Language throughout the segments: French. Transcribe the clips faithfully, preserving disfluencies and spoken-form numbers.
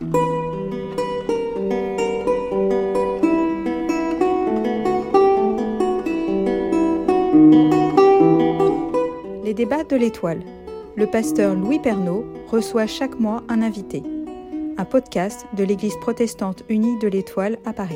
Les débats de l'Étoile. Le pasteur Louis Pernaut reçoit chaque mois un invité. Un podcast de l'Église protestante unie de l'Étoile à Paris.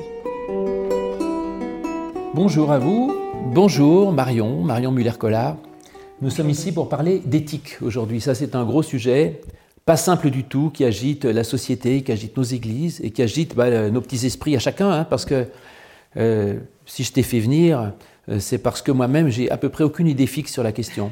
Bonjour à vous, bonjour Marion, Marion Muller-Collard. Nous sommes ici pour parler d'éthique aujourd'hui. Ça, c'est un gros sujet, pas simple du tout, qui agite la société, qui agite nos églises et qui agite bah, nos petits esprits à chacun. Hein, parce que euh, si je t'ai fait venir, euh, c'est parce que moi-même, j'ai à peu près aucune idée fixe sur la question.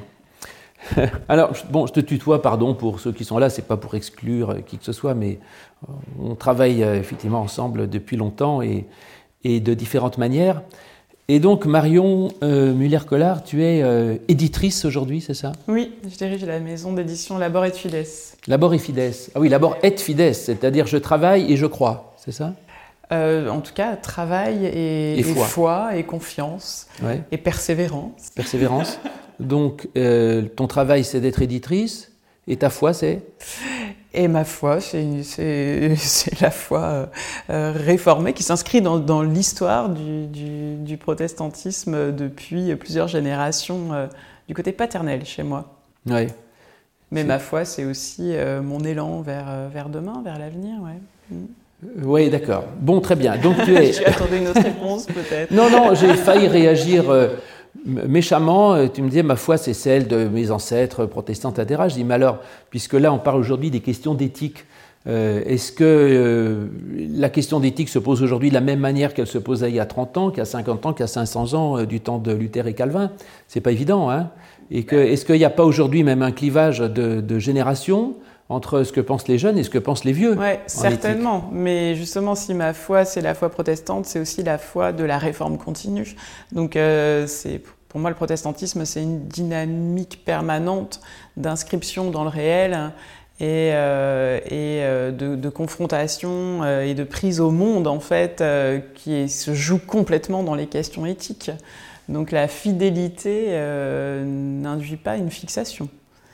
Alors, bon, je te tutoie, pardon pour ceux qui sont là, c'est pas pour exclure qui que ce soit, mais on travaille effectivement ensemble depuis longtemps et, et de différentes manières. Et donc, Marion euh, Muller-Collard, tu es euh, éditrice aujourd'hui, c'est ça ? Oui, je dirige la maison d'édition Labor et Fides. Labor et Fides. Ah oui, Labor et Fides, c'est-à-dire je travaille et je crois, c'est ça ? Euh, en tout cas, travail et, et, foi. et foi et confiance ouais. et persévérance. Persévérance. Donc, euh, ton travail, c'est d'être éditrice, et ta foi, c'est ? Et ma foi, c'est, c'est, c'est la foi euh, réformée qui s'inscrit dans, dans l'histoire du, du, du protestantisme depuis plusieurs générations, euh, du côté paternel chez moi. Ouais. Mais c'est... ma foi, c'est aussi euh, mon élan vers, vers demain, vers l'avenir, ouais. Mm. Oui, d'accord. Bon, très bien. Donc, tu es... J'attendais une autre réponse, peut-être. Non, non, j'ai failli réagir euh, méchamment. Tu me disais, ma foi, c'est celle de mes ancêtres protestants, et cetera. Je dis, mais alors, puisque là, on parle aujourd'hui des questions d'éthique, euh, est-ce que euh, la question d'éthique se pose aujourd'hui de la même manière qu'elle se posait il y a trente ans, qu'il y a cinquante ans, qu'il y a cinq cents ans, euh, du temps de Luther et Calvin ? C'est pas évident, hein ? Et que, est-ce qu'il n'y a pas aujourd'hui même un clivage de, de génération entre ce que pensent les jeunes et ce que pensent les vieux. Oui, certainement. Mais justement, si ma foi, c'est la foi protestante, c'est aussi la foi de la réforme continue. Donc, euh, c'est, pour moi, le protestantisme, c'est une dynamique permanente d'inscription dans le réel et, euh, et euh, de, de confrontation euh, et de prise au monde, en fait, euh, qui est, se joue complètement dans les questions éthiques. Donc, la fidélité euh, n'induit pas une fixation.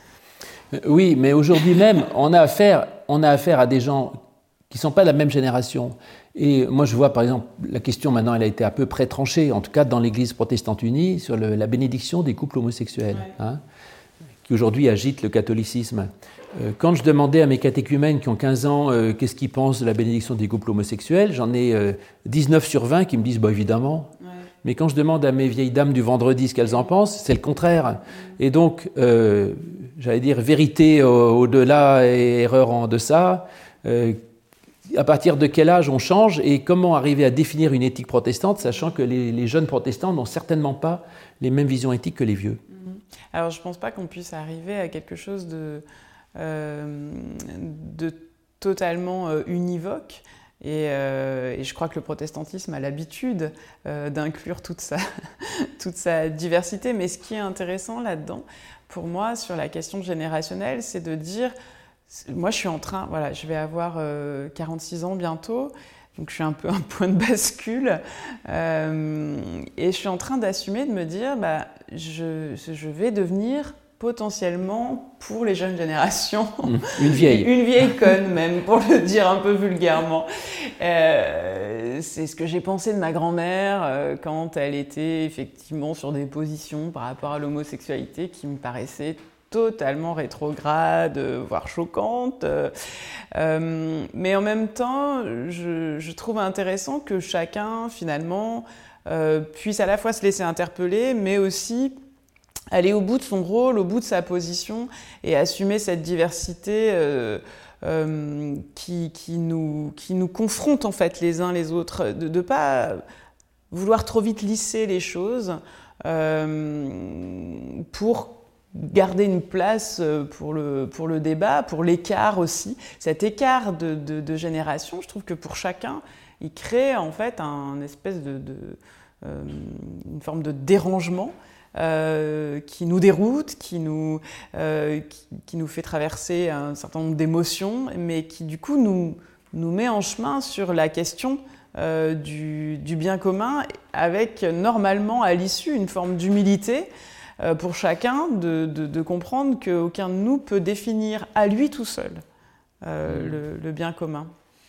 Oui, mais aujourd'hui même, on a affaire, on a affaire à des gens qui ne sont pas de la même génération. Et moi, je vois, par exemple, la question maintenant, elle a été à peu près tranchée, en tout cas dans l'Église protestante unie, sur le, la bénédiction des couples homosexuels, ouais. hein, qui aujourd'hui agite le catholicisme. Euh, quand je demandais à mes catéchumènes qui ont quinze ans euh, qu'est-ce qu'ils pensent de la bénédiction des couples homosexuels, j'en ai euh, dix-neuf sur vingt qui me disent bah, « évidemment ouais. ». Mais quand je demande à mes vieilles dames du vendredi ce qu'elles en pensent, c'est le contraire. Et donc, euh, j'allais dire vérité au- au-delà et erreur en deçà. Euh, à partir de quel âge on change et comment arriver à définir une éthique protestante, sachant que les, les jeunes protestants n'ont certainement pas les mêmes visions éthiques que les vieux. Alors, je ne pense pas qu'on puisse arriver à quelque chose de, euh, de totalement euh, univoque. Et, euh, et je crois que le protestantisme a l'habitude euh, d'inclure toute sa, toute sa diversité. Mais ce qui est intéressant là-dedans, pour moi, sur la question générationnelle, c'est de dire, moi je suis en train, voilà, je vais avoir euh, quarante-six ans bientôt, donc je suis un peu un point de bascule, euh, et je suis en train d'assumer, de me dire, bah, je, je vais devenir potentiellement, pour les jeunes générations, une vieille. Une vieille conne même, pour le dire un peu vulgairement. Euh, c'est ce que j'ai pensé de ma grand-mère euh, quand elle était effectivement sur des positions par rapport à l'homosexualité qui me paraissaient totalement rétrogrades, voire choquantes. Euh, mais en même temps, je, je trouve intéressant que chacun, finalement, euh, puisse à la fois se laisser interpeller, mais aussi aller au bout de son rôle, au bout de sa position et assumer cette diversité euh, euh, qui, qui, nous, qui nous confronte en fait les uns les autres, de ne pas vouloir trop vite lisser les choses euh, pour garder une place pour le, pour le débat, pour l'écart aussi. Cet écart de, de, de génération, je trouve que pour chacun, il crée en fait un espèce de, de euh, une forme de dérangement Euh, qui nous déroute, qui nous, euh, qui, qui nous fait traverser un certain nombre d'émotions, mais qui du coup nous, nous met en chemin sur la question euh, du, du bien commun, avec normalement à l'issue une forme d'humilité euh, pour chacun de, de, de comprendre qu'aucun de nous peut définir à lui tout seul euh, mmh. le, le bien commun.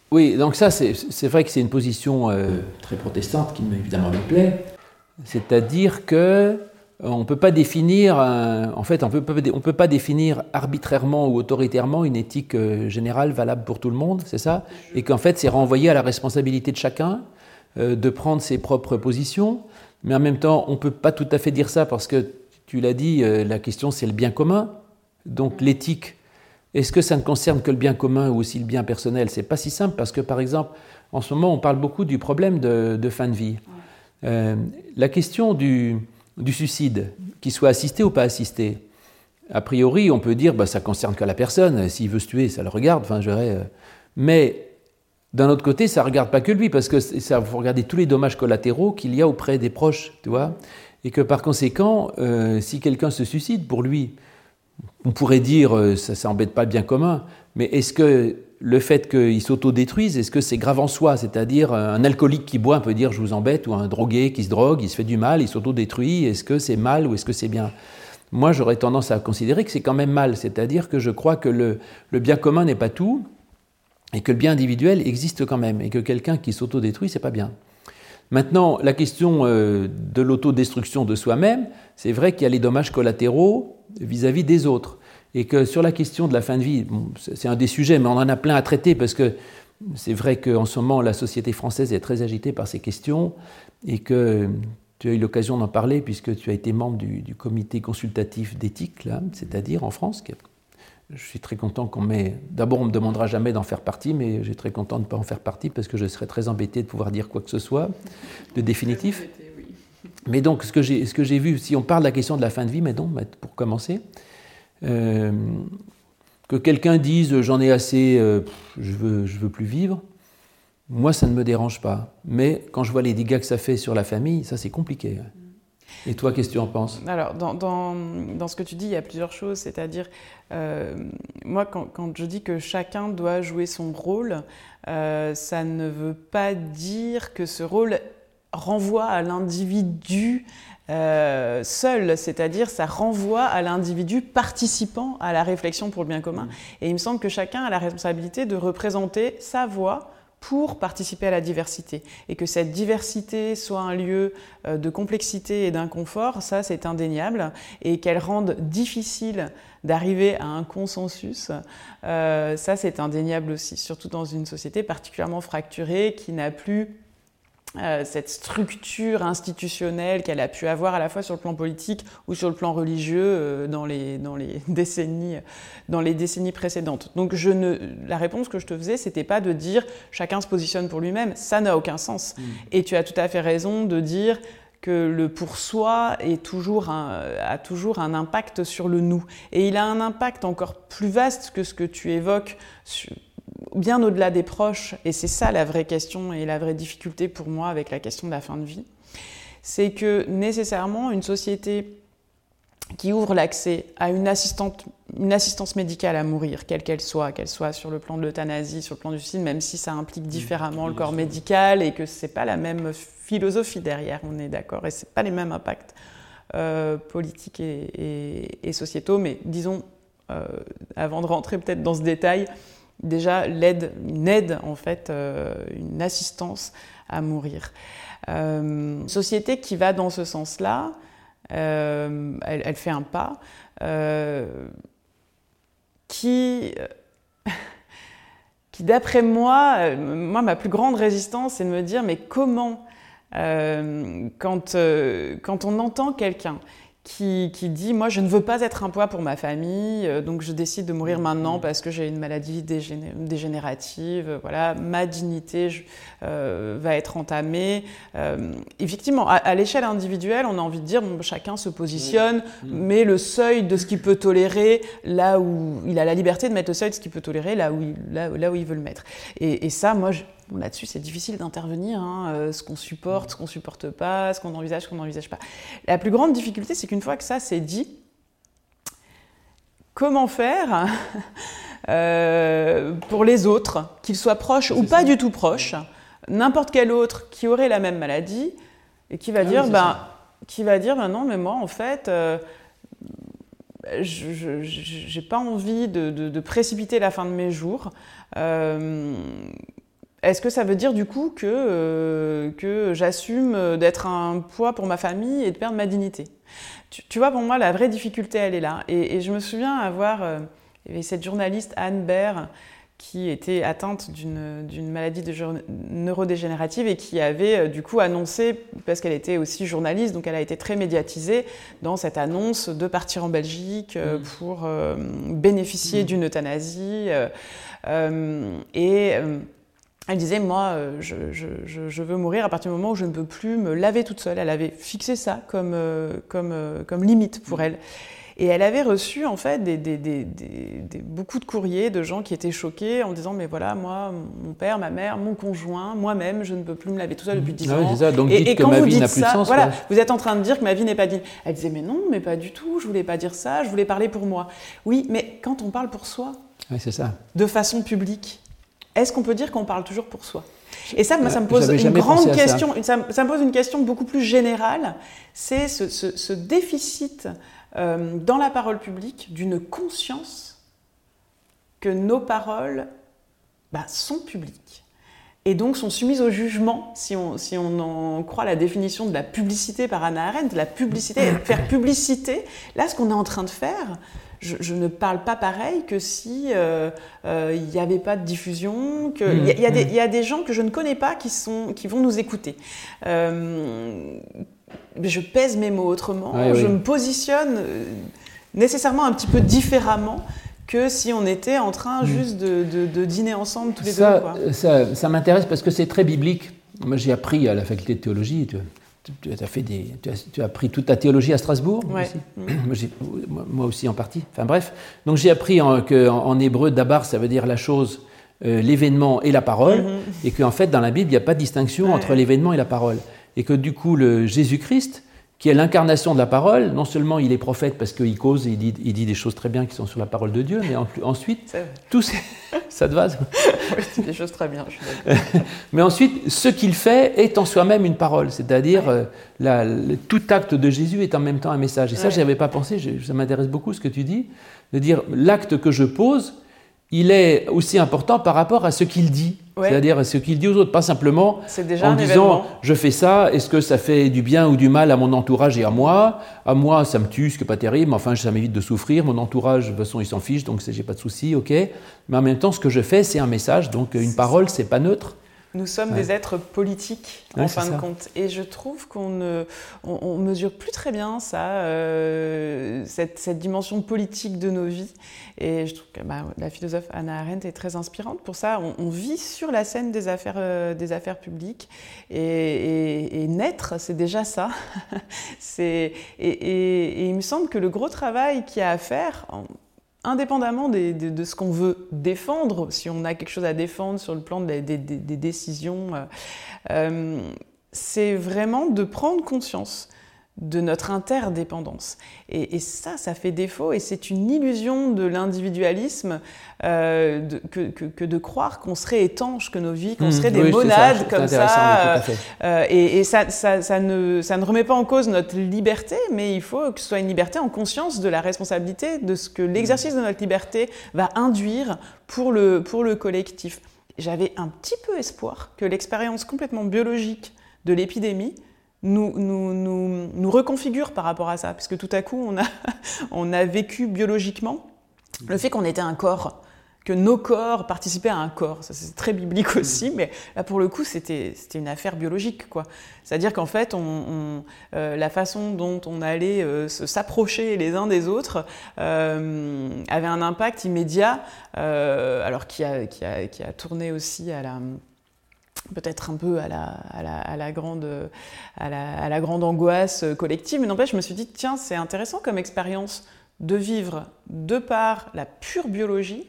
Oui, donc ça, c'est, c'est vrai que c'est une position euh, très protestante qui évidemment me plaît. C'est-à-dire que on ne peut pas définir, un, en fait, on peut, on peut pas définir arbitrairement ou autoritairement une éthique euh, générale valable pour tout le monde, c'est ça? Et qu'en fait, c'est renvoyé à la responsabilité de chacun euh, de prendre ses propres positions. Mais en même temps, on ne peut pas tout à fait dire ça parce que, tu l'as dit, euh, la question c'est le bien commun. Donc l'éthique, est-ce que ça ne concerne que le bien commun ou aussi le bien personnel? C'est pas si simple parce que, par exemple, en ce moment, on parle beaucoup du problème de, de fin de vie. Euh, la question du, du suicide, qu'il soit assisté ou pas assisté, a priori, on peut dire bah, ça ne concerne que la personne. S'il veut se tuer, ça le regarde. Enfin, je dirais, euh, mais d'un autre côté, ça ne regarde pas que lui parce que ça faut regarder tous les dommages collatéraux qu'il y a auprès des proches, tu vois, et que par conséquent, euh, si quelqu'un se suicide, pour lui, on pourrait dire euh, ça n'embête pas le bien commun, mais est-ce que le fait qu'il s'autodétruise, est-ce que c'est grave en soi? C'est-à-dire un alcoolique qui boit peut dire je vous embête, ou un drogué qui se drogue, il se fait du mal, il s'autodétruit, est-ce que c'est mal ou est-ce que c'est bien? Moi, j'aurais tendance à considérer que c'est quand même mal, c'est-à-dire que je crois que le, le bien commun n'est pas tout, et que le bien individuel existe quand même, et que quelqu'un qui s'autodétruit, c'est pas bien. Maintenant, la question euh, de l'autodestruction de soi-même, c'est vrai qu'il y a les dommages collatéraux vis-à-vis des autres. Et que sur la question de la fin de vie, bon, c'est un des sujets, mais on en a plein à traiter, parce que c'est vrai qu'en ce moment, la société française est très agitée par ces questions, et que tu as eu l'occasion d'en parler, puisque tu as été membre du, du comité consultatif d'éthique, là, c'est-à-dire en France. Qui, je suis très content qu'on met... D'abord, on ne me demandera jamais d'en faire partie, mais je suis très content de ne pas en faire partie, parce que je serais très embêté de pouvoir dire quoi que ce soit de définitif. Mais donc, ce que j'ai, ce que j'ai vu, si on parle de la question de la fin de vie, mais donc, pour commencer... Euh, que quelqu'un dise j'en ai assez, euh, je veux, je veux plus vivre, moi ça ne me dérange pas. Mais quand je vois les dégâts que ça fait sur la famille, ça c'est compliqué. Et toi, qu'est-ce que tu en penses? Alors, dans, dans, dans ce que tu dis, il y a plusieurs choses. C'est-à-dire, euh, moi, quand, quand je dis que chacun doit jouer son rôle, euh, ça ne veut pas dire que ce rôle renvoie à l'individu Euh, seul, c'est-à-dire ça renvoie à l'individu participant à la réflexion pour le bien commun. Et il me semble que chacun a la responsabilité de représenter sa voix pour participer à la diversité. Et que cette diversité soit un lieu de complexité et d'inconfort, ça c'est indéniable. Et qu'elle rende difficile d'arriver à un consensus, euh, ça c'est indéniable aussi. Surtout dans une société particulièrement fracturée qui n'a plus Euh, cette structure institutionnelle qu'elle a pu avoir à la fois sur le plan politique ou sur le plan religieux euh, dans, les, dans, les décennies, dans les décennies précédentes. Donc je ne, la réponse que je te faisais, c'était pas de dire chacun se positionne pour lui-même, ça n'a aucun sens. Mmh. Et tu as tout à fait raison de dire que le pour soi est toujours un, a toujours un impact sur le nous. Et il a un impact encore plus vaste que ce que tu évoques sur, bien au-delà des proches, et c'est ça la vraie question et la vraie difficulté pour moi avec la question de la fin de vie, c'est que nécessairement une société qui ouvre l'accès à une, assistante, une assistance médicale à mourir, quelle qu'elle soit, qu'elle soit sur le plan de l'euthanasie, sur le plan du suicide, même si ça implique différemment le corps médical et que c'est pas la même philosophie derrière, on est d'accord, et c'est pas les mêmes impacts euh, politiques et, et, et sociétaux, mais disons, euh, avant de rentrer peut-être dans ce détail, déjà l'aide, une aide en fait, euh, une assistance à mourir. Euh, une société qui va dans ce sens-là, euh, elle, elle fait un pas, euh, qui, qui d'après moi, euh, moi ma plus grande résistance, c'est de me dire mais comment, euh, quand, euh, quand on entend quelqu'un Qui, qui dit « moi je ne veux pas être un poids pour ma famille, euh, donc je décide de mourir maintenant parce que j'ai une maladie dégéné- dégénérative, euh, voilà, ma dignité je, euh, va être entamée euh, ». Effectivement, à, à l'échelle individuelle, on a envie de dire bon, chacun se positionne, oui. met le seuil de ce qu'il peut tolérer là où il a la liberté de mettre le seuil de ce qu'il peut tolérer là où il, là, là où il veut le mettre. Et, et ça, moi, je, Bon, là-dessus, c'est difficile d'intervenir, hein, euh, ce qu'on supporte, ce qu'on ne supporte pas, ce qu'on envisage, ce qu'on n'envisage pas. La plus grande difficulté, c'est qu'une fois que ça c'est dit, comment faire euh, pour les autres, qu'ils soient proches c'est ou pas ça. Du tout proches, n'importe quel autre qui aurait la même maladie, et qui va, ah dire, oui, ben, qui va dire, ben non, mais moi, en fait... Euh, je n'ai pas envie de, de, de précipiter la fin de mes jours. Euh, est-ce que ça veut dire du coup que, euh, que j'assume d'être un poids pour ma famille et de perdre ma dignité ? tu, tu vois, pour moi, la vraie difficulté, elle est là. Et, et je me souviens avoir... Euh, il y avait cette journaliste Anne Baer qui était atteinte d'une, d'une maladie de neurodégénérative et qui avait du coup annoncé, parce qu'elle était aussi journaliste, donc elle a été très médiatisée dans cette annonce de partir en Belgique mmh. pour euh, bénéficier mmh. d'une euthanasie. Euh, euh, et euh, elle disait, moi, je, je, je veux mourir à partir du moment où je ne peux plus me laver toute seule. Elle avait fixé ça comme, euh, comme, euh, comme limite pour mmh. elle. Et elle avait reçu en fait des, des, des, des, des, beaucoup de courriers de gens qui étaient choqués en disant mais voilà, moi, mon père, ma mère, mon conjoint, moi-même, je ne peux plus me laver tout seul depuis dix ah ans. Oui, c'est ça. Donc et, dites et que quand ma vous vie dites n'a plus ça, de sens. voilà, Ouais. vous êtes en train de dire que ma vie n'est pas digne. Elle disait mais non, mais pas du tout, je voulais pas dire ça, je voulais parler pour moi. Oui, mais quand on parle pour soi, oui, c'est ça. de façon publique, est-ce qu'on peut dire qu'on parle toujours pour soi ? Et ça, moi, ça me pose J'avais une grande question, ça. Ça, ça me pose une question beaucoup plus générale, c'est ce, ce, ce déficit euh, dans la parole publique d'une conscience que nos paroles bah, sont publiques et donc sont soumises au jugement, si on, si on en croit la définition de la publicité par Hannah Arendt, la publicité, faire publicité, là, ce qu'on est en train de faire, Je, je ne parle pas pareil que si euh, euh, il n'y avait pas de diffusion. Que, mmh, il, y a, mmh. il y a des gens que je ne connais pas qui, sont, qui vont nous écouter. Euh, je pèse mes mots autrement. Ouais, je oui. me positionne nécessairement un petit peu différemment que si on était en train mmh. juste de, de, de dîner ensemble tous les ça, deux. Quoi. Ça, ça m'intéresse parce que c'est très biblique. Moi, j'ai appris à la faculté de théologie. Tu... Tu as, fait des, tu, as, tu as appris toute ta théologie à Strasbourg ouais. aussi. Mmh. moi, j'ai, moi aussi en partie. Enfin bref. Donc j'ai appris en, qu'en en hébreu, dabar, ça veut dire la chose, euh, l'événement et la parole. Mmh. Et qu'en fait, dans la Bible, il n'y a pas de distinction ouais. entre l'événement et la parole. Et que du coup, le Jésus-Christ, qui est l'incarnation de la parole, non seulement il est prophète parce qu'il cause et il dit, il dit des choses très bien qui sont sur la parole de Dieu, mais en, ensuite, tout c'est, ça te va ça oui, c'est des choses très bien, je suis d'accord. Mais ensuite, ce qu'il fait est en soi-même une parole, c'est-à-dire ouais. euh, la, le, tout acte de Jésus est en même temps un message. Et ça, ouais. je n'y avais pas pensé, je, ça m'intéresse beaucoup ce que tu dis, de dire l'acte que je pose, il est aussi important par rapport à ce qu'il dit. Ouais. C'est-à-dire ce qu'il dit aux autres, pas simplement déjà en disant événement. je fais ça, est-ce que ça fait du bien ou du mal à mon entourage et à moi ? À moi, ça me tue, ce qui n'est pas terrible, mais enfin, ça m'évite de souffrir. Mon entourage, de toute façon, il s'en fiche, donc j'ai pas de souci, ok. Mais en même temps, ce que je fais, c'est un message, donc une c'est parole, ça. C'est pas neutre. Nous sommes ouais. des êtres politiques, en ouais, fin de ça. compte. Et je trouve qu'on ne on, on mesure plus très bien ça, euh, cette, cette dimension politique de nos vies. Et je trouve que bah, la philosophe Hannah Arendt est très inspirante. Pour ça, on, on vit sur la scène des affaires, euh, des affaires publiques. Et, et, et naître, c'est déjà ça. c'est, et, et, et il me semble que le gros travail qu'il y a à faire... En, indépendamment des, de, de ce qu'on veut défendre, si on a quelque chose à défendre sur le plan des, des, des décisions, euh, c'est vraiment de prendre conscience de notre interdépendance. Et, et ça, ça fait défaut, et c'est une illusion de l'individualisme euh, de, que, que, que de croire qu'on serait étanche, que nos vies, qu'on mmh, serait des oui, monades ça, comme ça. Euh, et et ça, ça, ça, ne, ça ne remet pas en cause notre liberté, mais il faut que ce soit une liberté en conscience de la responsabilité de ce que l'exercice de notre liberté va induire pour le, pour le collectif. J'avais un petit peu espoir que l'expérience complètement biologique de l'épidémie Nous, nous, nous, nous reconfigure par rapport à ça, parce que tout à coup, on a, on a vécu biologiquement le fait qu'on était un corps, que nos corps participaient à un corps. Ça, c'est très biblique aussi, mais là, pour le coup, c'était, c'était une affaire biologique, quoi. C'est-à-dire qu'en fait, on, on, euh, la façon dont on allait euh, se, s'approcher les uns des autres euh, avait un impact immédiat, euh, alors qui a, qui a, qui a tourné aussi à la... peut-être un peu à la, à la, à la, grande, à la, à la grande angoisse collective, mais n'empêche, je me suis dit, tiens, c'est intéressant comme expérience de vivre, de par la pure biologie,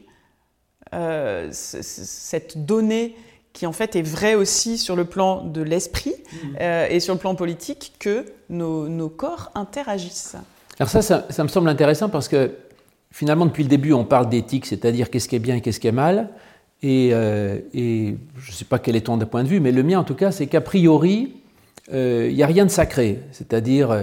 euh, c- c- cette donnée qui en fait est vraie aussi sur le plan de l'esprit mmh. euh, et sur le plan politique, que nos, nos corps interagissent. Alors ça, ça, ça me semble intéressant parce que finalement, depuis le début, on parle d'éthique, c'est-à-dire qu'est-ce qui est bien et qu'est-ce qui est mal. Et, euh, et je ne sais pas quel est ton point de vue, mais le mien en tout cas, c'est qu'a priori, il euh, n'y a rien de sacré. C'est-à-dire, euh,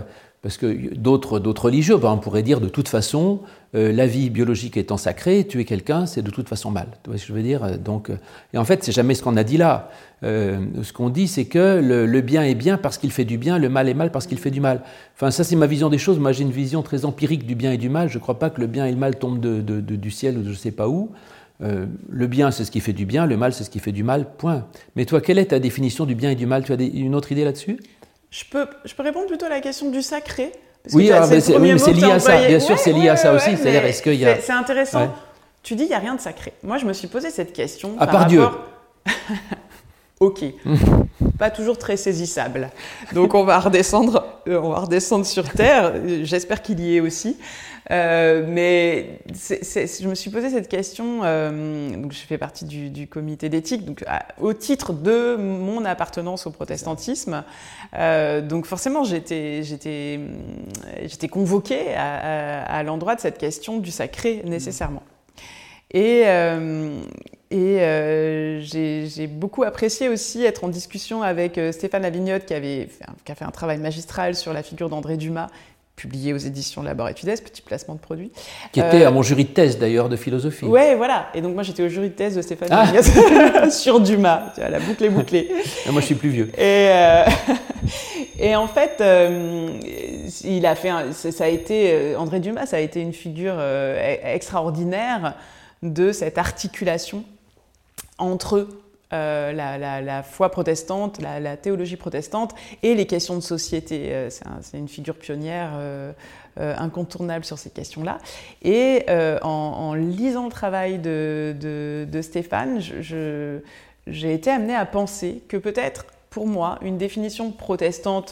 Parce que d'autres, d'autres religieux, ben, on pourrait dire de toute façon, euh, la vie biologique étant sacrée, tuer quelqu'un, c'est de toute façon mal. Tu vois ce que je veux dire ? Donc, euh, et en fait, c'est jamais ce qu'on a dit là. Euh, ce qu'on dit, c'est que le, le bien est bien parce qu'il fait du bien, le mal est mal parce qu'il fait du mal. Enfin, ça, c'est ma vision des choses. Moi, j'ai une vision très empirique du bien et du mal. Je ne crois pas que le bien et le mal tombent de, de, de, du ciel ou de je ne sais pas où. Euh, le bien, c'est ce qui fait du bien, le mal, c'est ce qui fait du mal, point. Mais toi, quelle est ta définition du bien et du mal ? Tu as des, une autre idée là-dessus ? Je peux, je peux répondre plutôt à la question du sacré. Oui, ah, c'est, c'est, oui, mais c'est lié à ça, bien sûr, ouais, c'est lié ouais, à ça ouais, aussi. Ouais, c'est-à-dire, est-ce qu'il y a... c'est, c'est intéressant. Ouais. Tu dis, il n'y a rien de sacré. Moi, je me suis posé cette question. À par part rapport... Dieu. Ok. Pas toujours très saisissable. Donc, on va redescendre, on va redescendre sur Terre. J'espère qu'il y est aussi. Euh, mais c'est, c'est, je me suis posé cette question. Euh, donc, je fais partie du, du comité d'éthique, donc à, au titre de mon appartenance au protestantisme. Euh, donc, forcément, j'étais, j'étais, j'étais convoquée à, à, à l'endroit de cette question du sacré nécessairement. Et, euh, et euh, j'ai, j'ai beaucoup apprécié aussi être en discussion avec Stéphane Lavignotte, qui, avait fait un, qui a fait un travail magistral sur la figure d'André Dumas, publié aux éditions Labor Études, petit placement de produit. Qui était euh, à mon jury de thèse d'ailleurs de philosophie. Ouais, voilà. Et donc moi j'étais au jury de thèse de Stéphane ah. Lavignotte sur Dumas. Tu vois, la boucle est bouclée. Et moi je suis plus vieux. Et, euh, et en fait, euh, il a fait un, ça a été, André Dumas, ça a été une figure euh, extraordinaire de cette articulation entre euh, la, la, la foi protestante, la, la théologie protestante et les questions de société. Euh, c'est, un, c'est une figure pionnière euh, euh, incontournable sur ces questions-là. Et euh, en, en lisant le travail de, de, de Stéphane, je, je, j'ai été amenée à penser que peut-être, pour moi, une définition protestante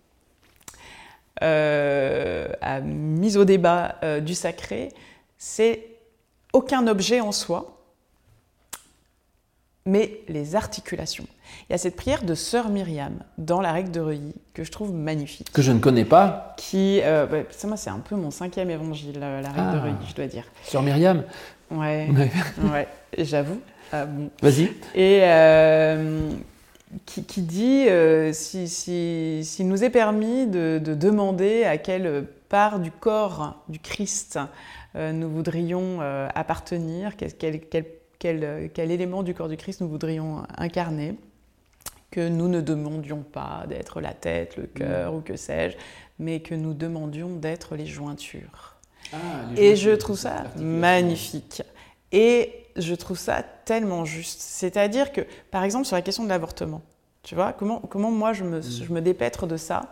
euh, à, mise au débat euh, du sacré, c'est aucun objet en soi, mais les articulations. Il y a cette prière de Sœur Myriam dans la règle de Reuilly que je trouve magnifique. Que je ne connais pas. Qui, euh, bah, ça, moi, c'est un peu mon cinquième évangile, la règle ah, de Reuilly, je dois dire. Sœur Myriam. Ouais, ouais, j'avoue. Ah, bon. Vas-y. Et euh, qui, qui dit euh, si, si, s'il nous est permis de, de demander à quelle part du corps du Christ euh, nous voudrions euh, appartenir, quel, quel, quel, quel, quel élément du corps du Christ nous voudrions incarner, que nous ne demandions pas d'être la tête, le cœur mmh. ou que sais-je, mais que nous demandions d'être les jointures. Ah, les Et jointures, je trouve ça magnifique. Et je trouve ça tellement juste. C'est-à-dire que, par exemple, sur la question de l'avortement, tu vois, comment, comment moi je me, mmh. je me dépêtre de ça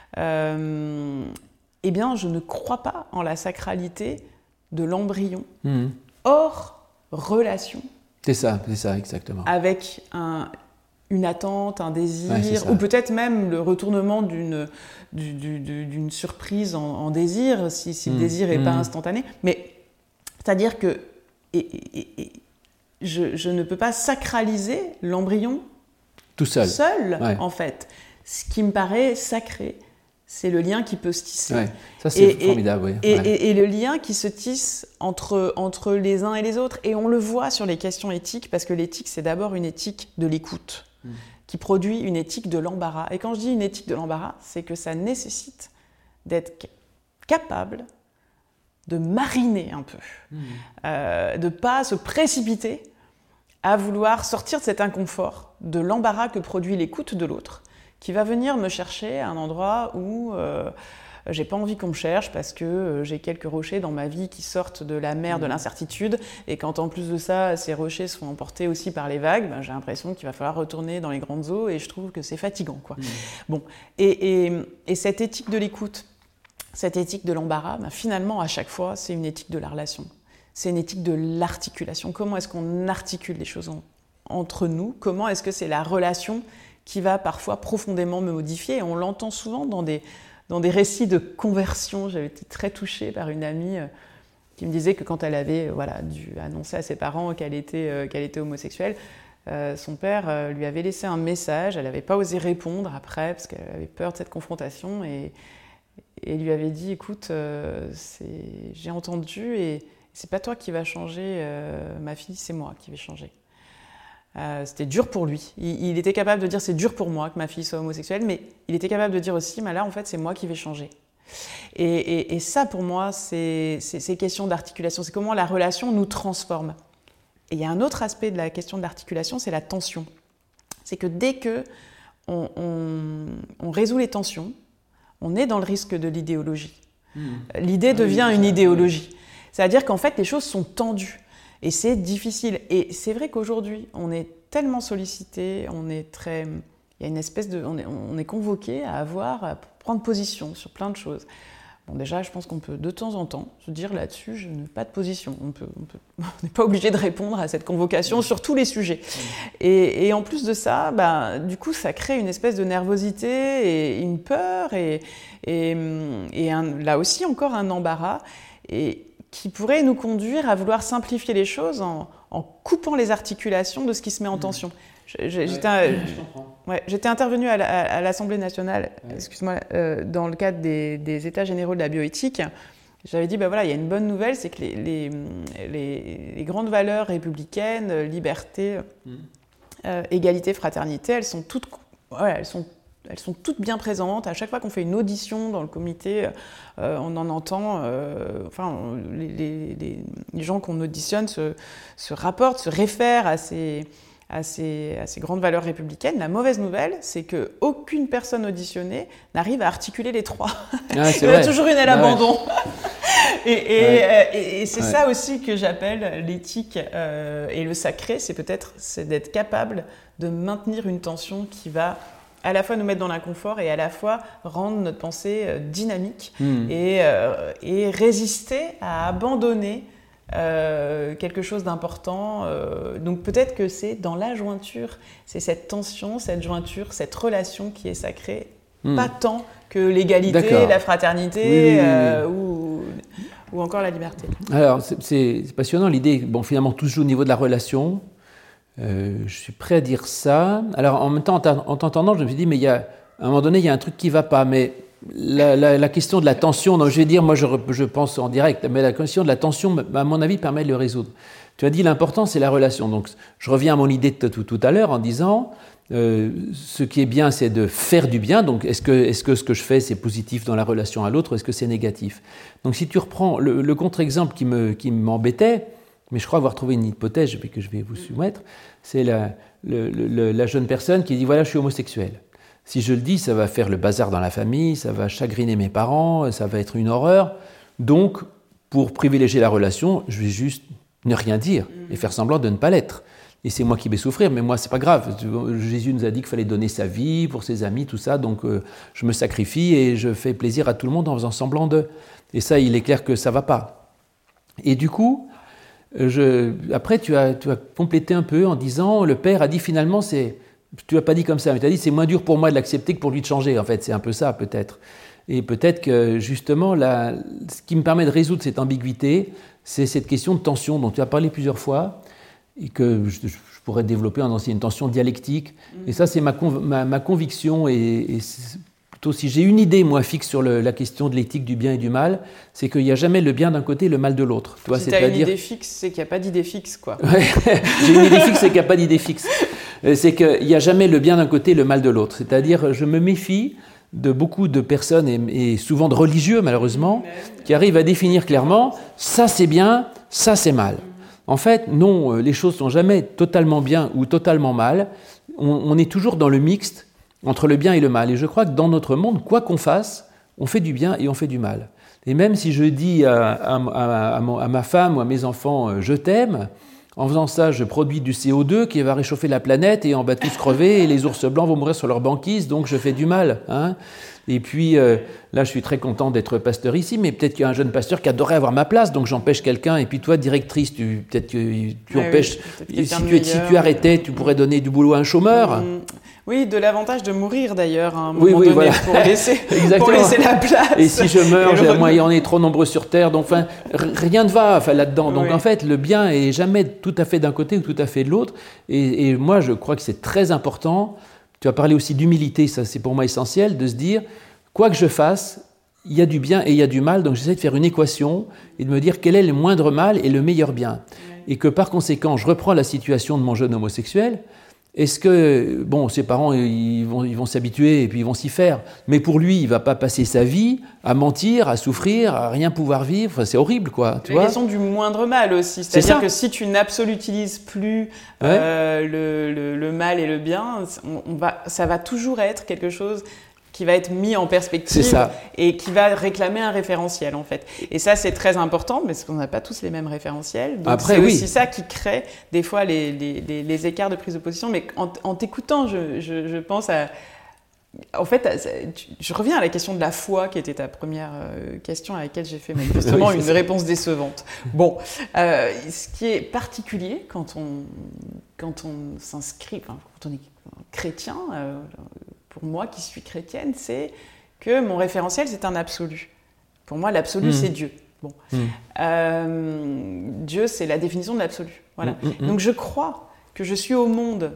euh, eh bien, je ne crois pas en la sacralité de l'embryon, mmh. hors relation. C'est ça, c'est ça, exactement. Avec un, une attente, un désir, ouais, ou peut-être même le retournement d'une, du, du, d'une surprise en, en désir, si, si mmh. le désir n'est mmh. pas instantané. Mais, c'est-à-dire que et, et, et, je, je ne peux pas sacraliser l'embryon tout seul, seul ouais. en fait. Ce qui me paraît sacré, c'est le lien qui peut se tisser. Ouais, ça c'est et, formidable, oui. Et, ouais. et, et le lien qui se tisse entre, entre les uns et les autres. Et on le voit sur les questions éthiques, parce que l'éthique, c'est d'abord une éthique de l'écoute, mmh. qui produit une éthique de l'embarras. Et quand je dis une éthique de l'embarras, c'est que ça nécessite d'être capable de mariner un peu, mmh. euh, de ne pas se précipiter à vouloir sortir de cet inconfort, de l'embarras que produit l'écoute de l'autre, qui va venir me chercher à un endroit où euh, j'ai pas envie qu'on me cherche parce que euh, j'ai quelques rochers dans ma vie qui sortent de la mer mmh. de l'incertitude, et quand en plus de ça, ces rochers sont emportés aussi par les vagues, ben, j'ai l'impression qu'il va falloir retourner dans les grandes eaux, et je trouve que c'est fatigant, quoi. Mmh. Bon, et, et, et cette éthique de l'écoute, cette éthique de l'embarras, ben, finalement, à chaque fois, c'est une éthique de la relation. C'est une éthique de l'articulation. Comment est-ce qu'on articule les choses en, entre nous ? Comment est-ce que c'est la relation qui va parfois profondément me modifier ? Et on l'entend souvent dans des, dans des récits de conversion. J'avais été très touchée par une amie euh, qui me disait que quand elle avait euh, voilà, dû annoncer à ses parents qu'elle était, euh, qu'elle était homosexuelle, euh, son père euh, lui avait laissé un message. Elle n'avait pas osé répondre après parce qu'elle avait peur de cette confrontation, et, et lui avait dit « Écoute, euh, c'est, j'ai entendu et c'est pas toi qui vas changer, euh, ma fille, c'est moi qui vais changer. » Euh, c'était dur pour lui. Il, il était capable de dire c'est dur pour moi que ma fille soit homosexuelle, mais il était capable de dire aussi, mais là en fait c'est moi qui vais changer. Et, et, et ça, pour moi, c'est, c'est ces questions d'articulation. C'est comment la relation nous transforme. Et il y a un autre aspect de la question de l'articulation, c'est la tension. C'est que dès que on, on, on résout les tensions, on est dans le risque de l'idéologie. Mmh. L'idée devient oui, une idéologie. C'est-à-dire qu'en fait, les choses sont tendues. Et c'est difficile. Et c'est vrai qu'aujourd'hui, on est tellement sollicité, on est très... Il y a une espèce de... On est, on est convoqué à avoir, à prendre position sur plein de choses. Bon, déjà, je pense qu'on peut de temps en temps se dire là-dessus, je n'ai pas de position. On peut, on peut, on n'est pas obligé de répondre à cette convocation sur tous les sujets. Et, et en plus de ça, bah, du coup, ça crée une espèce de nervosité et une peur et, et, et un, là aussi encore un embarras et qui pourrait nous conduire à vouloir simplifier les choses en, en coupant les articulations de ce qui se met en tension. J'étais, ouais, ouais, j'étais intervenue à, la, à l'Assemblée nationale, ouais. excuse-moi, euh, dans le cadre des, des États généraux de la bioéthique. J'avais dit, ben voilà, il y a une bonne nouvelle, c'est que les, les, les, les grandes valeurs républicaines, liberté, mmh. euh, égalité, fraternité, elles sont toutes, ouais, elles sont, elles sont toutes bien présentes. À chaque fois qu'on fait une audition dans le comité, euh, on en entend, euh, enfin, on, les, les, les, les gens qu'on auditionne se, se rapportent, se réfèrent à ces... À ces, à ces grandes valeurs républicaines. La mauvaise nouvelle, c'est qu'aucune personne auditionnée n'arrive à articuler les trois. Ah, Il y a toujours une à l'abandon. Ouais. et, et, ouais. et, et c'est ouais. ça aussi que j'appelle l'éthique euh, et le sacré, c'est peut-être c'est d'être capable de maintenir une tension qui va à la fois nous mettre dans l'inconfort et à la fois rendre notre pensée euh, dynamique mmh. et, euh, et résister à abandonner Euh, quelque chose d'important. Euh, donc peut-être que c'est dans la jointure, c'est cette tension, cette jointure, cette relation qui est sacrée, mmh. pas tant que l'égalité, D'accord. la fraternité oui, oui, oui, euh, oui. Ou, ou encore la liberté. Alors c'est, c'est, c'est passionnant l'idée, bon finalement tout se joue au niveau de la relation, euh, je suis prêt à dire ça. Alors en même temps en t'entendant je me suis dit mais il y a, à un moment donné il y a un truc qui ne va pas, mais La, la, la question de la tension, donc je vais dire, moi je, je pense en direct, mais la question de la tension, à mon avis, permet de le résoudre. Tu as dit l'important, c'est la relation. Donc je reviens à mon idée de tout, tout à l'heure en disant, euh, ce qui est bien, c'est de faire du bien. Donc est-ce que, est-ce que ce que je fais, c'est positif dans la relation à l'autre, ou est-ce que c'est négatif ? Donc si tu reprends le, le contre-exemple qui, me, qui m'embêtait, mais je crois avoir trouvé une hypothèse que je vais vous soumettre, c'est la, le, le, la jeune personne qui dit, voilà, je suis homosexuel. Si je le dis, ça va faire le bazar dans la famille, ça va chagriner mes parents, ça va être une horreur. Donc, pour privilégier la relation, je vais juste ne rien dire et faire semblant de ne pas l'être. Et c'est moi qui vais souffrir, mais moi, c'est pas grave. Jésus nous a dit qu'il fallait donner sa vie pour ses amis, tout ça, donc euh, je me sacrifie et je fais plaisir à tout le monde en faisant semblant d'eux. Et ça, il est clair que ça va pas. Et du coup, je... après, tu as, tu as complété un peu en disant, le père a dit finalement, c'est... Tu l'as pas dit comme ça, mais tu as dit c'est moins dur pour moi de l'accepter que pour lui de changer. En fait, c'est un peu ça, peut-être. Et peut-être que, justement, la, ce qui me permet de résoudre cette ambiguïté, c'est cette question de tension dont tu as parlé plusieurs fois et que je, je pourrais développer en disant une tension dialectique. Et ça, c'est ma, ma, ma conviction. Et, et plutôt, si j'ai une idée, moi, fixe sur le, la question de l'éthique du bien et du mal, c'est qu'il n'y a jamais le bien d'un côté et le mal de l'autre. Tu vois, si tu as une idée fixe, c'est qu'il n'y a pas d'idée fixe, quoi. Ouais, j'ai une idée fixe, c'est qu'il n'y a pas d'idée fixe. C'est qu'il n'y a jamais le bien d'un côté et le mal de l'autre. C'est-à-dire, je me méfie de beaucoup de personnes, et, et souvent de religieux malheureusement, qui arrivent à définir clairement « ça c'est bien, ça c'est mal ». En fait, non, les choses ne sont jamais totalement bien ou totalement mal. On, on est toujours dans le mixte entre le bien et le mal. Et je crois que dans notre monde, quoi qu'on fasse, on fait du bien et on fait du mal. Et même si je dis à, à, à, à, mon, à ma femme ou à mes enfants « je t'aime », en faisant ça, je produis du C O deux qui va réchauffer la planète et on va tous crever et les ours blancs vont mourir sur leur banquise, donc je fais du mal. Hein. Et puis euh, là, je suis très content d'être pasteur ici, mais peut-être qu'il y a un jeune pasteur qui adorerait avoir ma place, donc j'empêche quelqu'un. Et puis toi, directrice, tu, peut-être que tu ouais, empêches. Oui, si, tu, si tu arrêtais, tu pourrais donner du boulot à un chômeur. Mmh. Oui, de l'avantage de mourir d'ailleurs, à un moment oui, oui, donné, voilà. pour, laisser, pour laisser la place. Et si je meurs, j'ai, moi, on est trop nombreux sur Terre, donc enfin, rien ne va enfin, là-dedans. Donc oui. En fait, le bien est jamais tout à fait d'un côté ou tout à fait de l'autre. Et, et moi, je crois que c'est très important. Tu as parlé aussi d'humilité, ça c'est pour moi essentiel, de se dire, quoi que je fasse, il y a du bien et il y a du mal, donc j'essaie de faire une équation et de me dire quel est le moindre mal et le meilleur bien. Oui. Et que par conséquent, je reprends la situation de mon jeune homosexuel. Est-ce que, bon, ses parents, ils vont, ils vont s'habituer et puis ils vont s'y faire, mais pour lui, il ne va pas passer sa vie à mentir, à souffrir, à rien pouvoir vivre, enfin, c'est horrible, quoi. Tu la vois question du moindre mal aussi, c'est-à-dire que si tu n'absolutises plus ouais. euh, le, le, le mal et le bien, on, on va, ça va toujours être quelque chose qui va être mis en perspective et qui va réclamer un référentiel en fait. Et ça c'est très important parce qu'on n'a pas tous les mêmes référentiels. Donc Après, c'est oui. aussi ça qui crée des fois les, les, les, les écarts de prise de position. Mais en, en t'écoutant, je, je, je pense à... En fait, je reviens à la question de la foi qui était ta première question à laquelle j'ai fait manifestement oui, une ça. réponse décevante. Bon, euh, ce qui est particulier quand on, quand on s'inscrit, enfin, quand on est chrétien... Euh, pour moi qui suis chrétienne, c'est que mon référentiel, c'est un absolu. Pour moi, l'absolu, mmh. c'est Dieu. Bon. Mmh. Euh, Dieu, c'est la définition de l'absolu. Voilà. Mmh, mmh. Donc, je crois que je suis au monde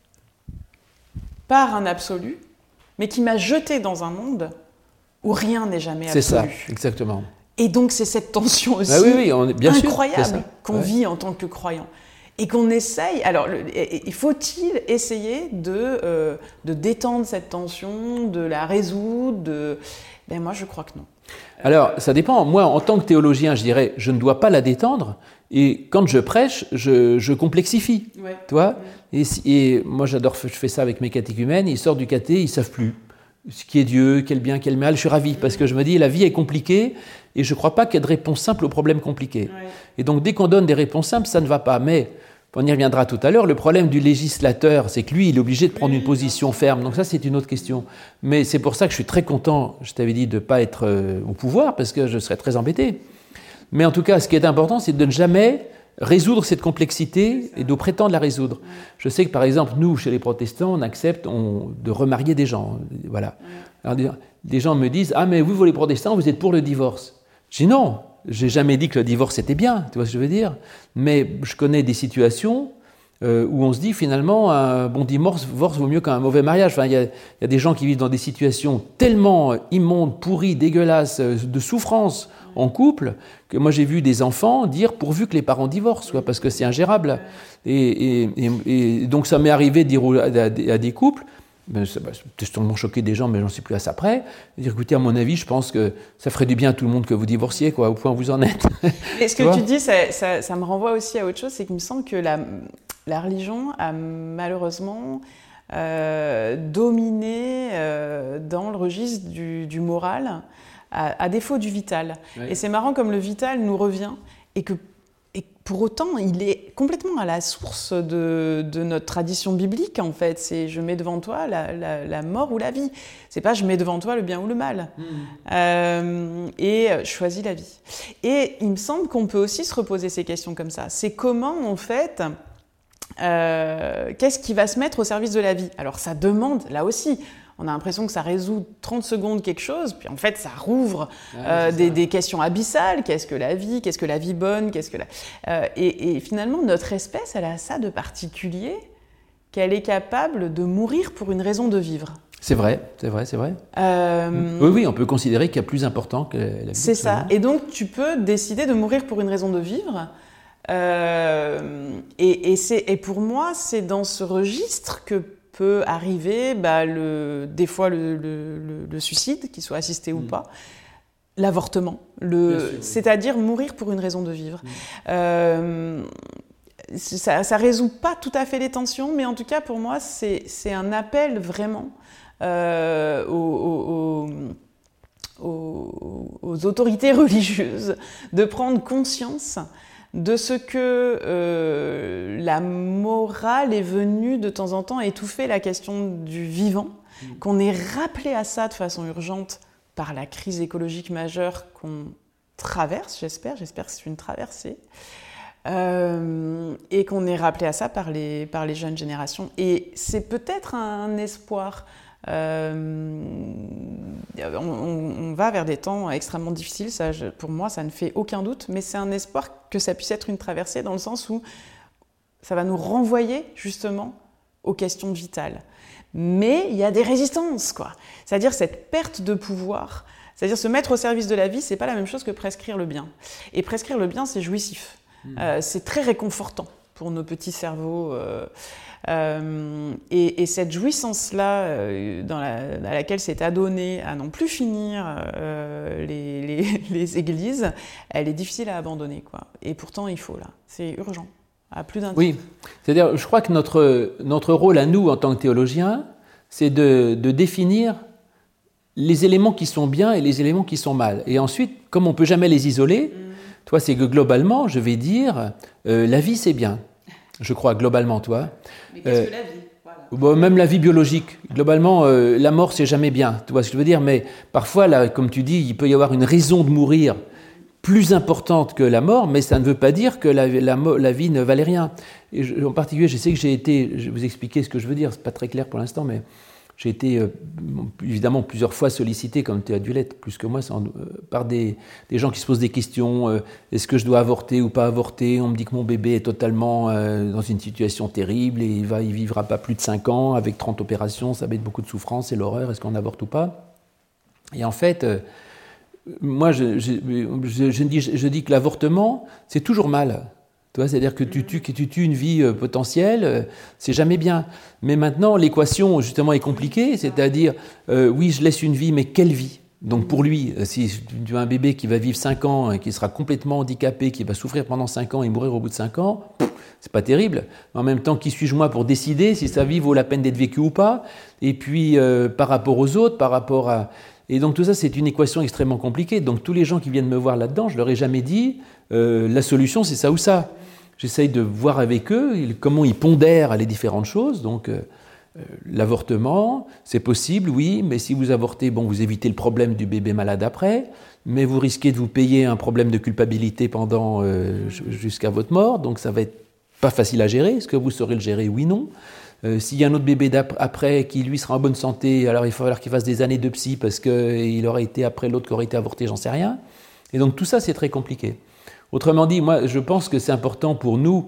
par un absolu, mais qui m'a jeté dans un monde où rien n'est jamais absolu. C'est ça, exactement. Et donc, c'est cette tension aussi ah oui, oui, on est, bien incroyable sûr, qu'on ouais. vit en tant que croyant. Et qu'on essaye, alors le, et, et faut-il essayer de, euh, de détendre cette tension, de la résoudre de... Ben moi je crois que non. Alors ça dépend, moi en tant que théologien je dirais je ne dois pas la détendre et quand je prêche je, je complexifie, ouais. tu vois ouais. et, et moi j'adore, je fais ça avec mes catéchumènes, ils sortent du caté, ils ne savent plus ce qui est Dieu, quel bien, quel mal, je suis ravi parce que je me dis la vie est compliquée et je ne crois pas qu'il y ait de réponse simple aux problèmes compliqués. Ouais. Et donc dès qu'on donne des réponses simples, ça ne va pas. Mais on y reviendra tout à l'heure, le problème du législateur, c'est que lui, il est obligé de prendre une position ferme. Donc ça, c'est une autre question. Mais c'est pour ça que je suis très content, je t'avais dit, de ne pas être euh, au pouvoir, parce que je serais très embêté. Mais en tout cas, ce qui est important, c'est de ne jamais résoudre cette complexité et de prétendre la résoudre. Je sais que, par exemple, nous, chez les protestants, on accepte on, de remarier des gens. Voilà. Alors, des gens me disent « Ah, mais vous, vous les protestants, vous êtes pour le divorce ». Je dis « Non ». J'ai jamais dit que le divorce était bien, tu vois ce que je veux dire. Mais je connais des situations euh, où on se dit finalement un bon divorce, divorce vaut mieux qu'un mauvais mariage. Enfin, il y a, y a des gens qui vivent dans des situations tellement immondes, pourries, dégueulasses, de souffrance en couple, que moi j'ai vu des enfants dire pourvu que les parents divorcent, quoi, parce que c'est ingérable. Et, et, et, et donc ça m'est arrivé de dire à, à, à des couples. Ben, ça va sûrement choquer des gens, mais j'en suis plus à ça près. Dire, écoutez, à mon avis, je pense que ça ferait du bien à tout le monde que vous divorciez, quoi, au point où vous en êtes. Et ce que tu, tu dis, ça, ça, ça me renvoie aussi à autre chose, c'est qu'il me semble que la, la religion a malheureusement euh, dominé euh, dans le registre du, du moral, à, à défaut du vital. Oui. Et c'est marrant comme le vital nous revient, et que Et pour autant, il est complètement à la source de, de notre tradition biblique, en fait. C'est « je mets devant toi la, la, la mort ou la vie ». C'est pas « je mets devant toi le bien ou le mal mmh. ». Euh, et je choisis la vie. Et il me semble qu'on peut aussi se reposer ces questions comme ça. C'est comment, en fait, euh, qu'est-ce qui va se mettre au service de la vie ? Alors ça demande, là aussi... On a l'impression que ça résout trente secondes quelque chose, puis en fait, ça rouvre euh, ouais, des, des questions abyssales. Qu'est-ce que la vie ? Qu'est-ce que la vie bonne ? Qu'est-ce que la... euh, et, et finalement, notre espèce, elle a ça de particulier, qu'elle est capable de mourir pour une raison de vivre. C'est vrai, c'est vrai, c'est vrai. Euh... Oui, oui, on peut considérer qu'il y a plus important que la vie. C'est ça. Et donc, tu peux décider de mourir pour une raison de vivre. Euh, et, et, c'est, et pour moi, c'est dans ce registre que peut arriver bah, le, des fois le, le, le, le suicide, qu'il soit assisté mmh. ou pas, l'avortement, le, sûr, c'est-à-dire oui. mourir pour une raison de vivre. Mmh. Euh, ça ne résout pas tout à fait les tensions, mais en tout cas pour moi c'est, c'est un appel vraiment euh, aux, aux, aux, aux autorités religieuses de prendre conscience de ce que euh, la morale est venue de temps en temps étouffer la question du vivant, mmh. qu'on est rappelé à ça de façon urgente par la crise écologique majeure qu'on traverse, j'espère, j'espère que c'est une traversée, euh, et qu'on est rappelé à ça par les, par les jeunes générations. Et c'est peut-être un espoir. Euh, on, on va vers des temps extrêmement difficiles, ça, je, pour moi ça ne fait aucun doute, mais c'est un espoir que ça puisse être une traversée dans le sens où ça va nous renvoyer justement aux questions vitales. Mais il y a des résistances, quoi. C'est-à-dire cette perte de pouvoir, c'est-à-dire se mettre au service de la vie, c'est pas la même chose que prescrire le bien. Et prescrire le bien, c'est jouissif, mmh. euh, c'est très réconfortant. pour nos petits cerveaux. Euh, euh, et, et cette jouissance-là, euh, dans la, à laquelle s'est adonné à n'en plus finir euh, les, les, les églises, elle est difficile à abandonner, quoi. Et pourtant, il faut, là. C'est urgent, à plus d'un titre. Oui, c'est-à-dire, je crois que notre, notre rôle à nous, en tant que théologiens, c'est de, de définir les éléments qui sont bien et les éléments qui sont mal. Et ensuite, comme on ne peut jamais les isoler, mmh. toi, c'est que globalement, je vais dire, euh, la vie, c'est bien. Je crois, globalement, toi. Mais qu'est-ce euh, que la vie ? Voilà. Bon, même la vie biologique. Globalement, euh, la mort, c'est jamais bien. Tu vois ce que je veux dire ? Mais parfois, là, comme tu dis, il peut y avoir une raison de mourir plus importante que la mort, mais ça ne veut pas dire que la, la, la vie ne valait rien. Et je, en particulier, je sais que j'ai été... Je vais vous expliquer ce que je veux dire, c'est pas très clair pour l'instant, mais... J'ai été euh, évidemment plusieurs fois sollicité, comme tu as dû l'être plus que moi, sans, euh, par des, des gens qui se posent des questions. Euh, est-ce que je dois avorter ou pas avorter ? On me dit que mon bébé est totalement euh, dans une situation terrible et il ne il vivra pas plus de cinq ans avec trente opérations, ça va être beaucoup de souffrance, c'est l'horreur, est-ce qu'on avorte ou pas ? Et en fait, euh, moi je, je, je, je, dis, je dis que l'avortement, c'est toujours mal. C'est-à-dire que tu tues, que tu tues une vie euh, potentielle, euh, c'est jamais bien. Mais maintenant, l'équation, justement, est compliquée, c'est-à-dire, euh, oui, je laisse une vie, mais quelle vie ? Donc pour lui, si tu as un bébé qui va vivre cinq ans, et qui sera complètement handicapé, qui va souffrir pendant cinq ans et mourir au bout de cinq ans, pff, c'est pas terrible. Mais en même temps, qui suis-je moi pour décider si sa vie vaut la peine d'être vécue ou pas ? Et puis, euh, par rapport aux autres, par rapport à... Et donc tout ça, c'est une équation extrêmement compliquée. Donc tous les gens qui viennent me voir là-dedans, je leur ai jamais dit, euh, la solution, c'est ça ou ça. J'essaye de voir avec eux comment ils pondèrent les différentes choses. Donc, euh, l'avortement, c'est possible, oui, mais si vous avortez, bon, vous évitez le problème du bébé malade après, mais vous risquez de vous payer un problème de culpabilité pendant euh, jusqu'à votre mort, donc ça va être pas facile à gérer. Est-ce que vous saurez le gérer ? Oui, non. Euh, s'il y a un autre bébé après qui, lui, sera en bonne santé, alors il va falloir qu'il fasse des années de psy parce qu'il aurait été après l'autre qui aurait été avorté, j'en sais rien. Et donc, tout ça, c'est très compliqué. Autrement dit, moi, je pense que c'est important pour nous,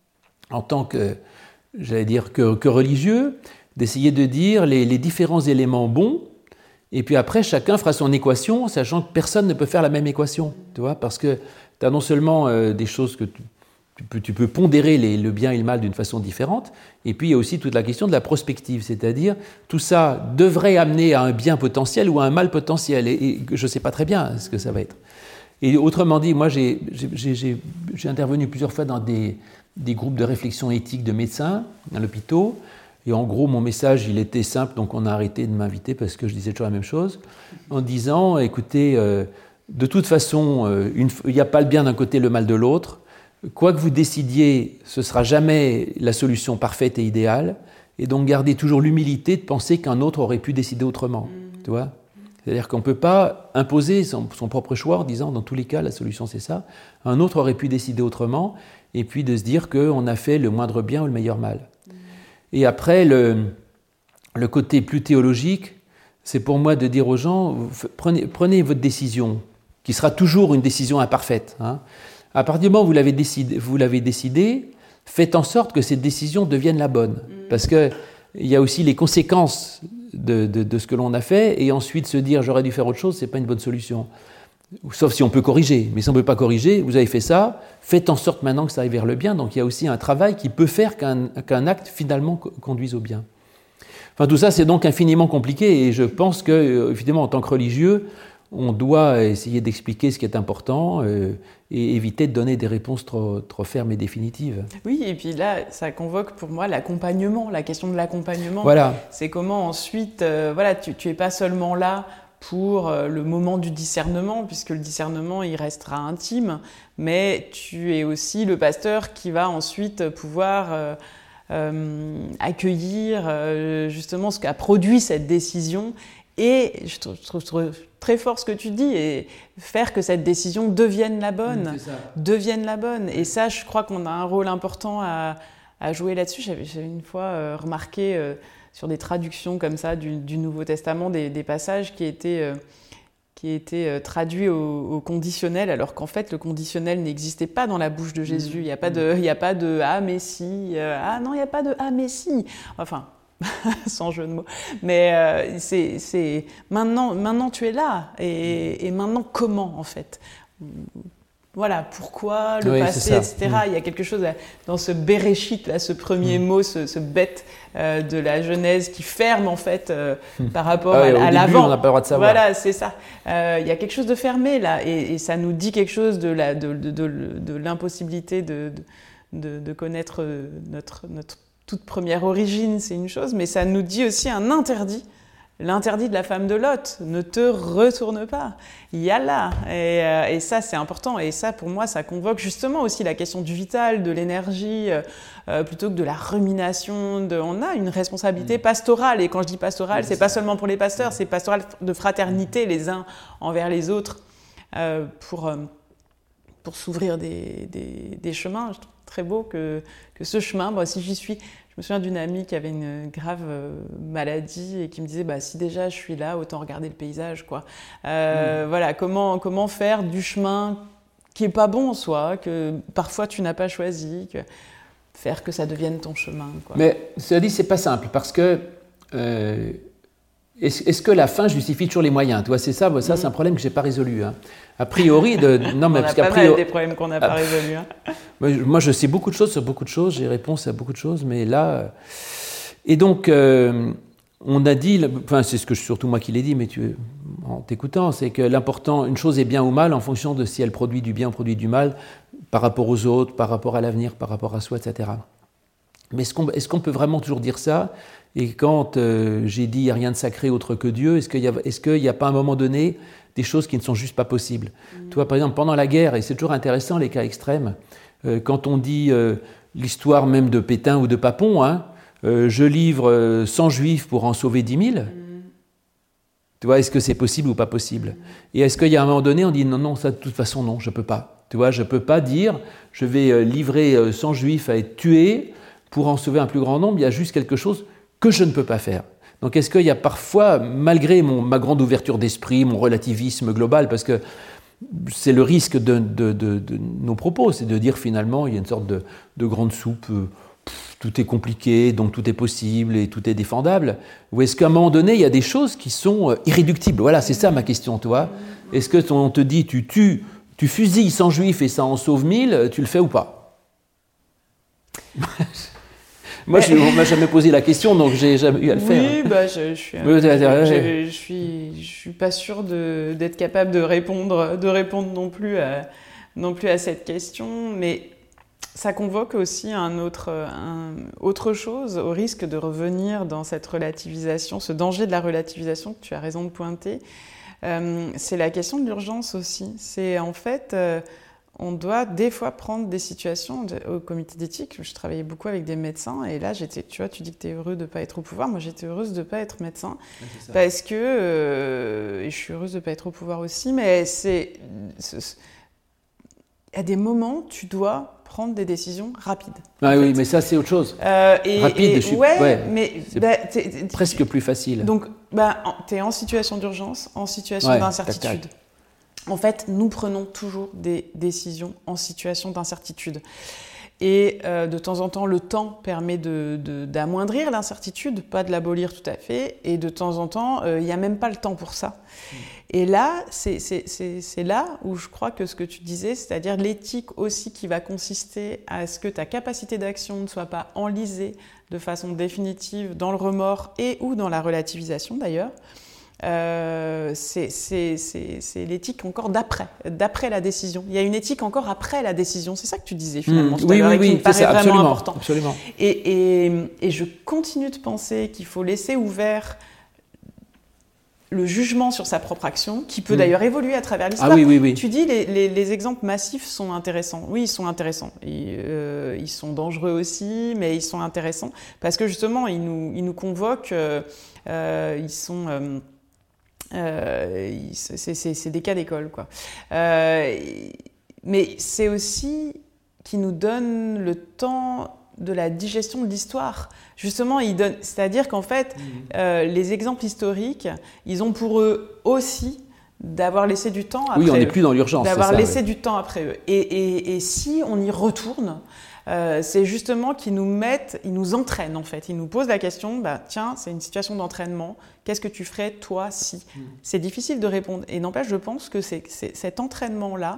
en tant que, j'allais dire, que, que religieux, d'essayer de dire les, les différents éléments bons, et puis après, chacun fera son équation, sachant que personne ne peut faire la même équation, tu vois, parce que tu as non seulement euh, des choses que tu, tu, peux, tu peux pondérer les, le bien et le mal d'une façon différente, et puis il y a aussi toute la question de la prospective, c'est-à-dire, tout ça devrait amener à un bien potentiel ou à un mal potentiel, et, et je ne sais pas très bien ce que ça va être. Et autrement dit, moi, j'ai, j'ai, j'ai, j'ai intervenu plusieurs fois dans des, des groupes de réflexion éthique de médecins, à l'hôpital. Et en gros, mon message, il était simple, donc on a arrêté de m'inviter parce que je disais toujours la même chose, en disant, écoutez, euh, de toute façon, euh, une, il n'y a pas le bien d'un côté, le mal de l'autre. Quoi que vous décidiez, ce ne sera jamais la solution parfaite et idéale. Et donc, gardez toujours l'humilité de penser qu'un autre aurait pu décider autrement. Mmh. Tu vois ? C'est-à-dire qu'on ne peut pas imposer son, son propre choix en disant, dans tous les cas, la solution c'est ça. Un autre aurait pu décider autrement, et puis de se dire qu'on a fait le moindre bien ou le meilleur mal. Mmh. Et après, le, le côté plus théologique, c'est pour moi de dire aux gens, prenez, prenez votre décision, qui sera toujours une décision imparfaite. Hein. À partir du moment où vous l'avez décidé, vous l'avez décidé, faites en sorte que cette décision devienne la bonne. Mmh. Parce qu'il y a aussi les conséquences De, de, de ce que l'on a fait, et ensuite se dire j'aurais dû faire autre chose, ce n'est pas une bonne solution. Sauf si on peut corriger. Mais si on ne peut pas corriger, vous avez fait ça, faites en sorte maintenant que ça aille vers le bien. Donc il y a aussi un travail qui peut faire qu'un, qu'un acte finalement conduise au bien. Enfin tout ça c'est donc infiniment compliqué, et je pense que, évidemment, en tant que religieux, on doit essayer d'expliquer ce qui est important euh, et éviter de donner des réponses trop, trop fermes et définitives. Oui, et puis là, ça convoque pour moi l'accompagnement, la question de l'accompagnement. Voilà. C'est comment ensuite, euh, voilà, tu n'es pas seulement là pour euh, le moment du discernement, puisque le discernement, il restera intime, mais tu es aussi le pasteur qui va ensuite pouvoir euh, euh, accueillir euh, justement ce qu'a produit cette décision. Et je trouve, je, trouve, je trouve très fort ce que tu dis, et faire que cette décision devienne la bonne, mmh, devienne la bonne. Et ça, je crois qu'on a un rôle important à, à jouer là-dessus. J'avais, j'avais une fois euh, remarqué euh, sur des traductions comme ça du, du Nouveau Testament des, des passages qui étaient, euh, qui étaient euh, traduits au, au conditionnel, alors qu'en fait le conditionnel n'existait pas dans la bouche de Jésus. Il n'y a pas de, il n'y a pas de ah mais si, euh, ah non il n'y a pas de ah mais si. Enfin. Sans jeu de mots, mais euh, c'est, c'est maintenant, maintenant tu es là, et, et maintenant comment en fait? voilà, pourquoi, le oui, passé, et cetera. Mmh. Il y a quelque chose là, dans ce Bereshit, là, ce premier mmh. mot, ce, ce bête euh, de la Genèse qui ferme en fait euh, mmh. par rapport ah oui, à, à l'avant. On n'a pas le droit de savoir. Voilà, c'est ça. Euh, il y a quelque chose de fermé là, et, et ça nous dit quelque chose de, la, de, de, de, de, de l'impossibilité de, de, de connaître notre, notre toute première origine, c'est une chose, mais ça nous dit aussi un interdit. L'interdit de la femme de Lot, ne te retourne pas, il y a là, et, euh, et ça c'est important, et ça pour moi ça convoque justement aussi la question du vital, de l'énergie, euh, plutôt que de la rumination, de, on a une responsabilité pastorale, et quand je dis pastorale, c'est pas seulement pour les pasteurs, c'est pastorale de fraternité les uns envers les autres, euh, pour, euh, pour s'ouvrir des, des, des chemins. Je trouve très beau que, que ce chemin, moi si j'y suis. Je me souviens d'une amie qui avait une grave euh, maladie et qui me disait bah, « si déjà je suis là, autant regarder le paysage. » quoi. Euh, mmh. Voilà, comment, comment faire du chemin qui n'est pas bon en soi, que parfois tu n'as pas choisi, que, faire que ça devienne ton chemin. Quoi. Mais cela dit, ce n'est pas simple parce que euh, est-ce, est-ce que la fin justifie toujours les moyens? Tu vois, c'est ça, ça mmh. c'est un problème que je n'ai pas résolu. Hein. A priori, de, non, mais on parce a pas priori, mal des problèmes qu'on n'a pas résolus. Hein. Moi, je sais beaucoup de choses sur beaucoup de choses, j'ai réponse à beaucoup de choses, mais là... Et donc, euh, on a dit, enfin, c'est ce que surtout moi qui l'ai dit, mais tu, en t'écoutant, c'est que l'important, une chose est bien ou mal en fonction de si elle produit du bien ou produit du mal par rapport aux autres, par rapport à l'avenir, par rapport à soi, et cetera. Mais est-ce qu'on, est-ce qu'on peut vraiment toujours dire ça? Et quand euh, j'ai dit « il n'y a rien de sacré autre que Dieu », est-ce qu'il n'y a, est-ce qu'il n'y a pas à un moment donné des choses qui ne sont juste pas possibles? mmh. Tu vois, par exemple, pendant la guerre, et c'est toujours intéressant les cas extrêmes, euh, quand on dit euh, l'histoire même de Pétain ou de Papon, hein, euh, je livre euh, cent juifs pour en sauver dix mille, mmh. tu vois, est-ce que c'est possible ou pas possible? mmh. Et est-ce qu'il y a un moment donné, on dit « non, non, ça de toute façon, non, je ne peux pas ». Tu vois, je ne peux pas dire « je vais euh, livrer euh, cent juifs à être tués pour en sauver un plus grand nombre », il y a juste quelque chose que je ne peux pas faire. Donc est-ce qu'il y a parfois, malgré mon, ma grande ouverture d'esprit, mon relativisme global, parce que c'est le risque de, de, de, de nos propos, c'est de dire finalement il y a une sorte de, de grande soupe, euh, pff, tout est compliqué, donc tout est possible et tout est défendable, ou est-ce qu'à un moment donné il y a des choses qui sont euh, irréductibles? Voilà, c'est ça ma question, toi. Est-ce que on te dit tu tues, tu fusilles cent juifs et ça en sauve mille, tu le fais ou pas? Moi, je, on ne m'a jamais posé la question, donc j'ai jamais eu à le oui, faire. Oui, bah, je, je suis, oui, je, je, je suis, je suis pas sûre de, d'être capable de répondre, de répondre non plus à, non plus à cette question, mais ça convoque aussi un autre, un, autre chose, au risque de revenir dans cette relativisation, ce danger de la relativisation que tu as raison de pointer. Euh, c'est la question de l'urgence aussi. C'est en fait... Euh, on doit des fois prendre des situations de, au comité d'éthique. Je travaillais beaucoup avec des médecins et là, j'étais, tu vois, tu dis que tu es heureux de ne pas être au pouvoir. Moi, j'étais heureuse de ne pas être médecin ouais, parce que, euh, et je suis heureuse de ne pas être au pouvoir aussi, mais c'est, c'est, à des moments, tu dois prendre des décisions rapides. Ah oui, fait. Mais ça, c'est autre chose. Euh, et, Rapide, et, je suis, ouais, ouais, mais c'est bah, t'es, t'es, presque plus facile. Donc, bah, tu es en situation d'urgence, en situation ouais, d'incertitude. Tac, tac. En fait, nous prenons toujours des décisions en situation d'incertitude. Et euh, de temps en temps, le temps permet de, de, d'amoindrir l'incertitude, pas de l'abolir tout à fait. Et de temps en temps, il euh, n'y a même pas le temps pour ça. Mmh. Et là, c'est, c'est, c'est, c'est là où je crois que ce que tu disais, c'est-à-dire l'éthique aussi qui va consister à ce que ta capacité d'action ne soit pas enlisée de façon définitive dans le remords et ou dans la relativisation d'ailleurs. Euh, c'est, c'est, c'est, c'est l'éthique encore d'après, d'après la décision. Il y a une éthique encore après la décision. C'est ça que tu disais finalement. Mmh, tout oui, à oui, et qui oui, me paraît ça, vraiment absolument, important. Absolument. Et, et, et je continue de penser qu'il faut laisser ouvert le jugement sur sa propre action, qui peut mmh. d'ailleurs évoluer à travers l'histoire. Ah oui, oui, oui. Tu dis les, les, les exemples massifs sont intéressants. Oui, ils sont intéressants. Ils, euh, ils sont dangereux aussi, mais ils sont intéressants parce que justement, ils nous, ils nous convoquent. Euh, euh, ils sont euh, Euh, c'est, c'est, c'est des cas d'école, quoi. Euh, mais c'est aussi qui nous donne le temps de la digestion de l'histoire. Justement, il donne, c'est-à-dire qu'en fait, mmh. euh, les exemples historiques, ils ont pour eux aussi d'avoir laissé du temps après eux. Oui, on n'est plus dans l'urgence. D'avoir c'est ça, laissé oui. du temps après eux. Et, et, et si on y retourne, Euh, c'est justement qu'ils nous mettent, ils nous entraînent en fait. Ils nous posent la question, bah, tiens, c'est une situation d'entraînement, qu'est-ce que tu ferais toi si mmh. C'est difficile de répondre. Et n'empêche, je pense que c'est, c'est, cet entraînement-là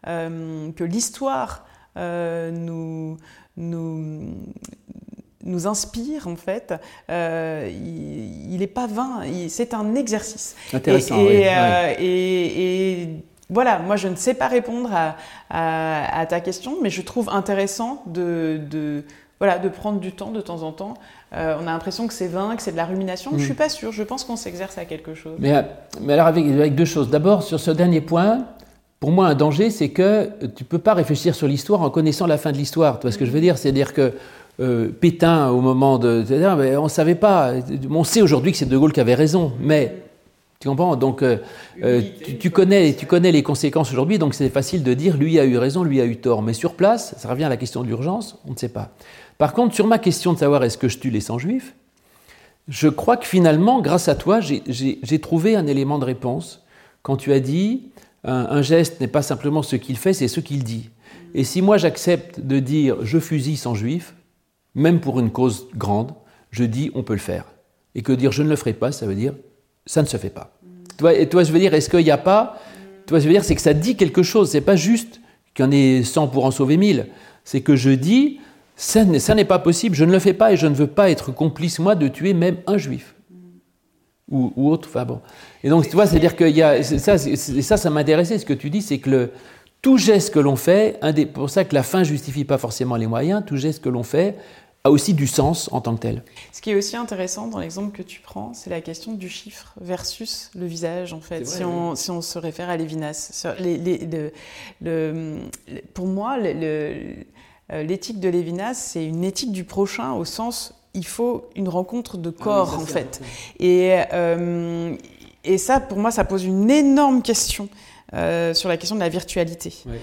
euh, que l'histoire euh, nous, nous, nous inspire, en fait, euh, il n'est pas vain, il, c'est un exercice. Intéressant, et, et, oui. euh, oui. et, et voilà, moi je ne sais pas répondre à, à, à ta question, mais je trouve intéressant de, de, voilà, de prendre du temps de temps en temps. Euh, on a l'impression que c'est vain, que c'est de la rumination. Mmh. Je ne suis pas sûre, je pense qu'on s'exerce à quelque chose. Mais, mais alors avec, avec deux choses. D'abord, sur ce dernier point, pour moi un danger, c'est que tu ne peux pas réfléchir sur l'histoire en connaissant la fin de l'histoire. Tu vois ce que je veux dire ? C'est-à-dire que euh, Pétain, au moment de... on ne savait pas. On sait aujourd'hui que c'est De Gaulle qui avait raison, mais... Tu comprends ? Donc, euh, tu, tu, connais, tu connais les conséquences aujourd'hui, donc c'est facile de dire lui a eu raison, lui a eu tort. Mais sur place, ça revient à la question de l'urgence, on ne sait pas. Par contre, sur ma question de savoir est-ce que je tue les sans-juifs, je crois que finalement, grâce à toi, j'ai, j'ai, j'ai trouvé un élément de réponse quand tu as dit un, un geste n'est pas simplement ce qu'il fait, c'est ce qu'il dit. Et si moi j'accepte de dire je fusille sans-juifs, même pour une cause grande, je dis on peut le faire. Et que dire je ne le ferai pas, ça veut dire ça ne se fait pas. Mm. Toi, et toi, je veux dire, est-ce qu'il n'y a pas... Mm. Toi, je veux dire, c'est que ça dit quelque chose. C'est pas juste qu'il y en ait cent pour en sauver mille. C'est que je dis, ça, n'est, ça n'est pas possible, je ne le fais pas et je ne veux pas être complice, moi, de tuer même un juif. Mm. Ou, ou autre, enfin bon. Et donc, tu vois, c'est-à-dire que y a, c'est, ça, c'est, ça, ça m'intéressait, ce que tu dis, c'est que le, tout geste que l'on fait, un des, pour ça que la fin ne justifie pas forcément les moyens, tout geste que l'on fait a aussi du sens en tant que tel. Ce qui est aussi intéressant dans l'exemple que tu prends, c'est la question du chiffre versus le visage, en fait, vrai, si, on, oui. si on se réfère à Lévinas. Les, les, le, le, pour moi, le, le, l'éthique de Lévinas, c'est une éthique du prochain au sens, il faut une rencontre de corps, ah oui, en fait. Et, euh, et ça, pour moi, ça pose une énorme question. Euh, sur la question de la virtualité. Oui.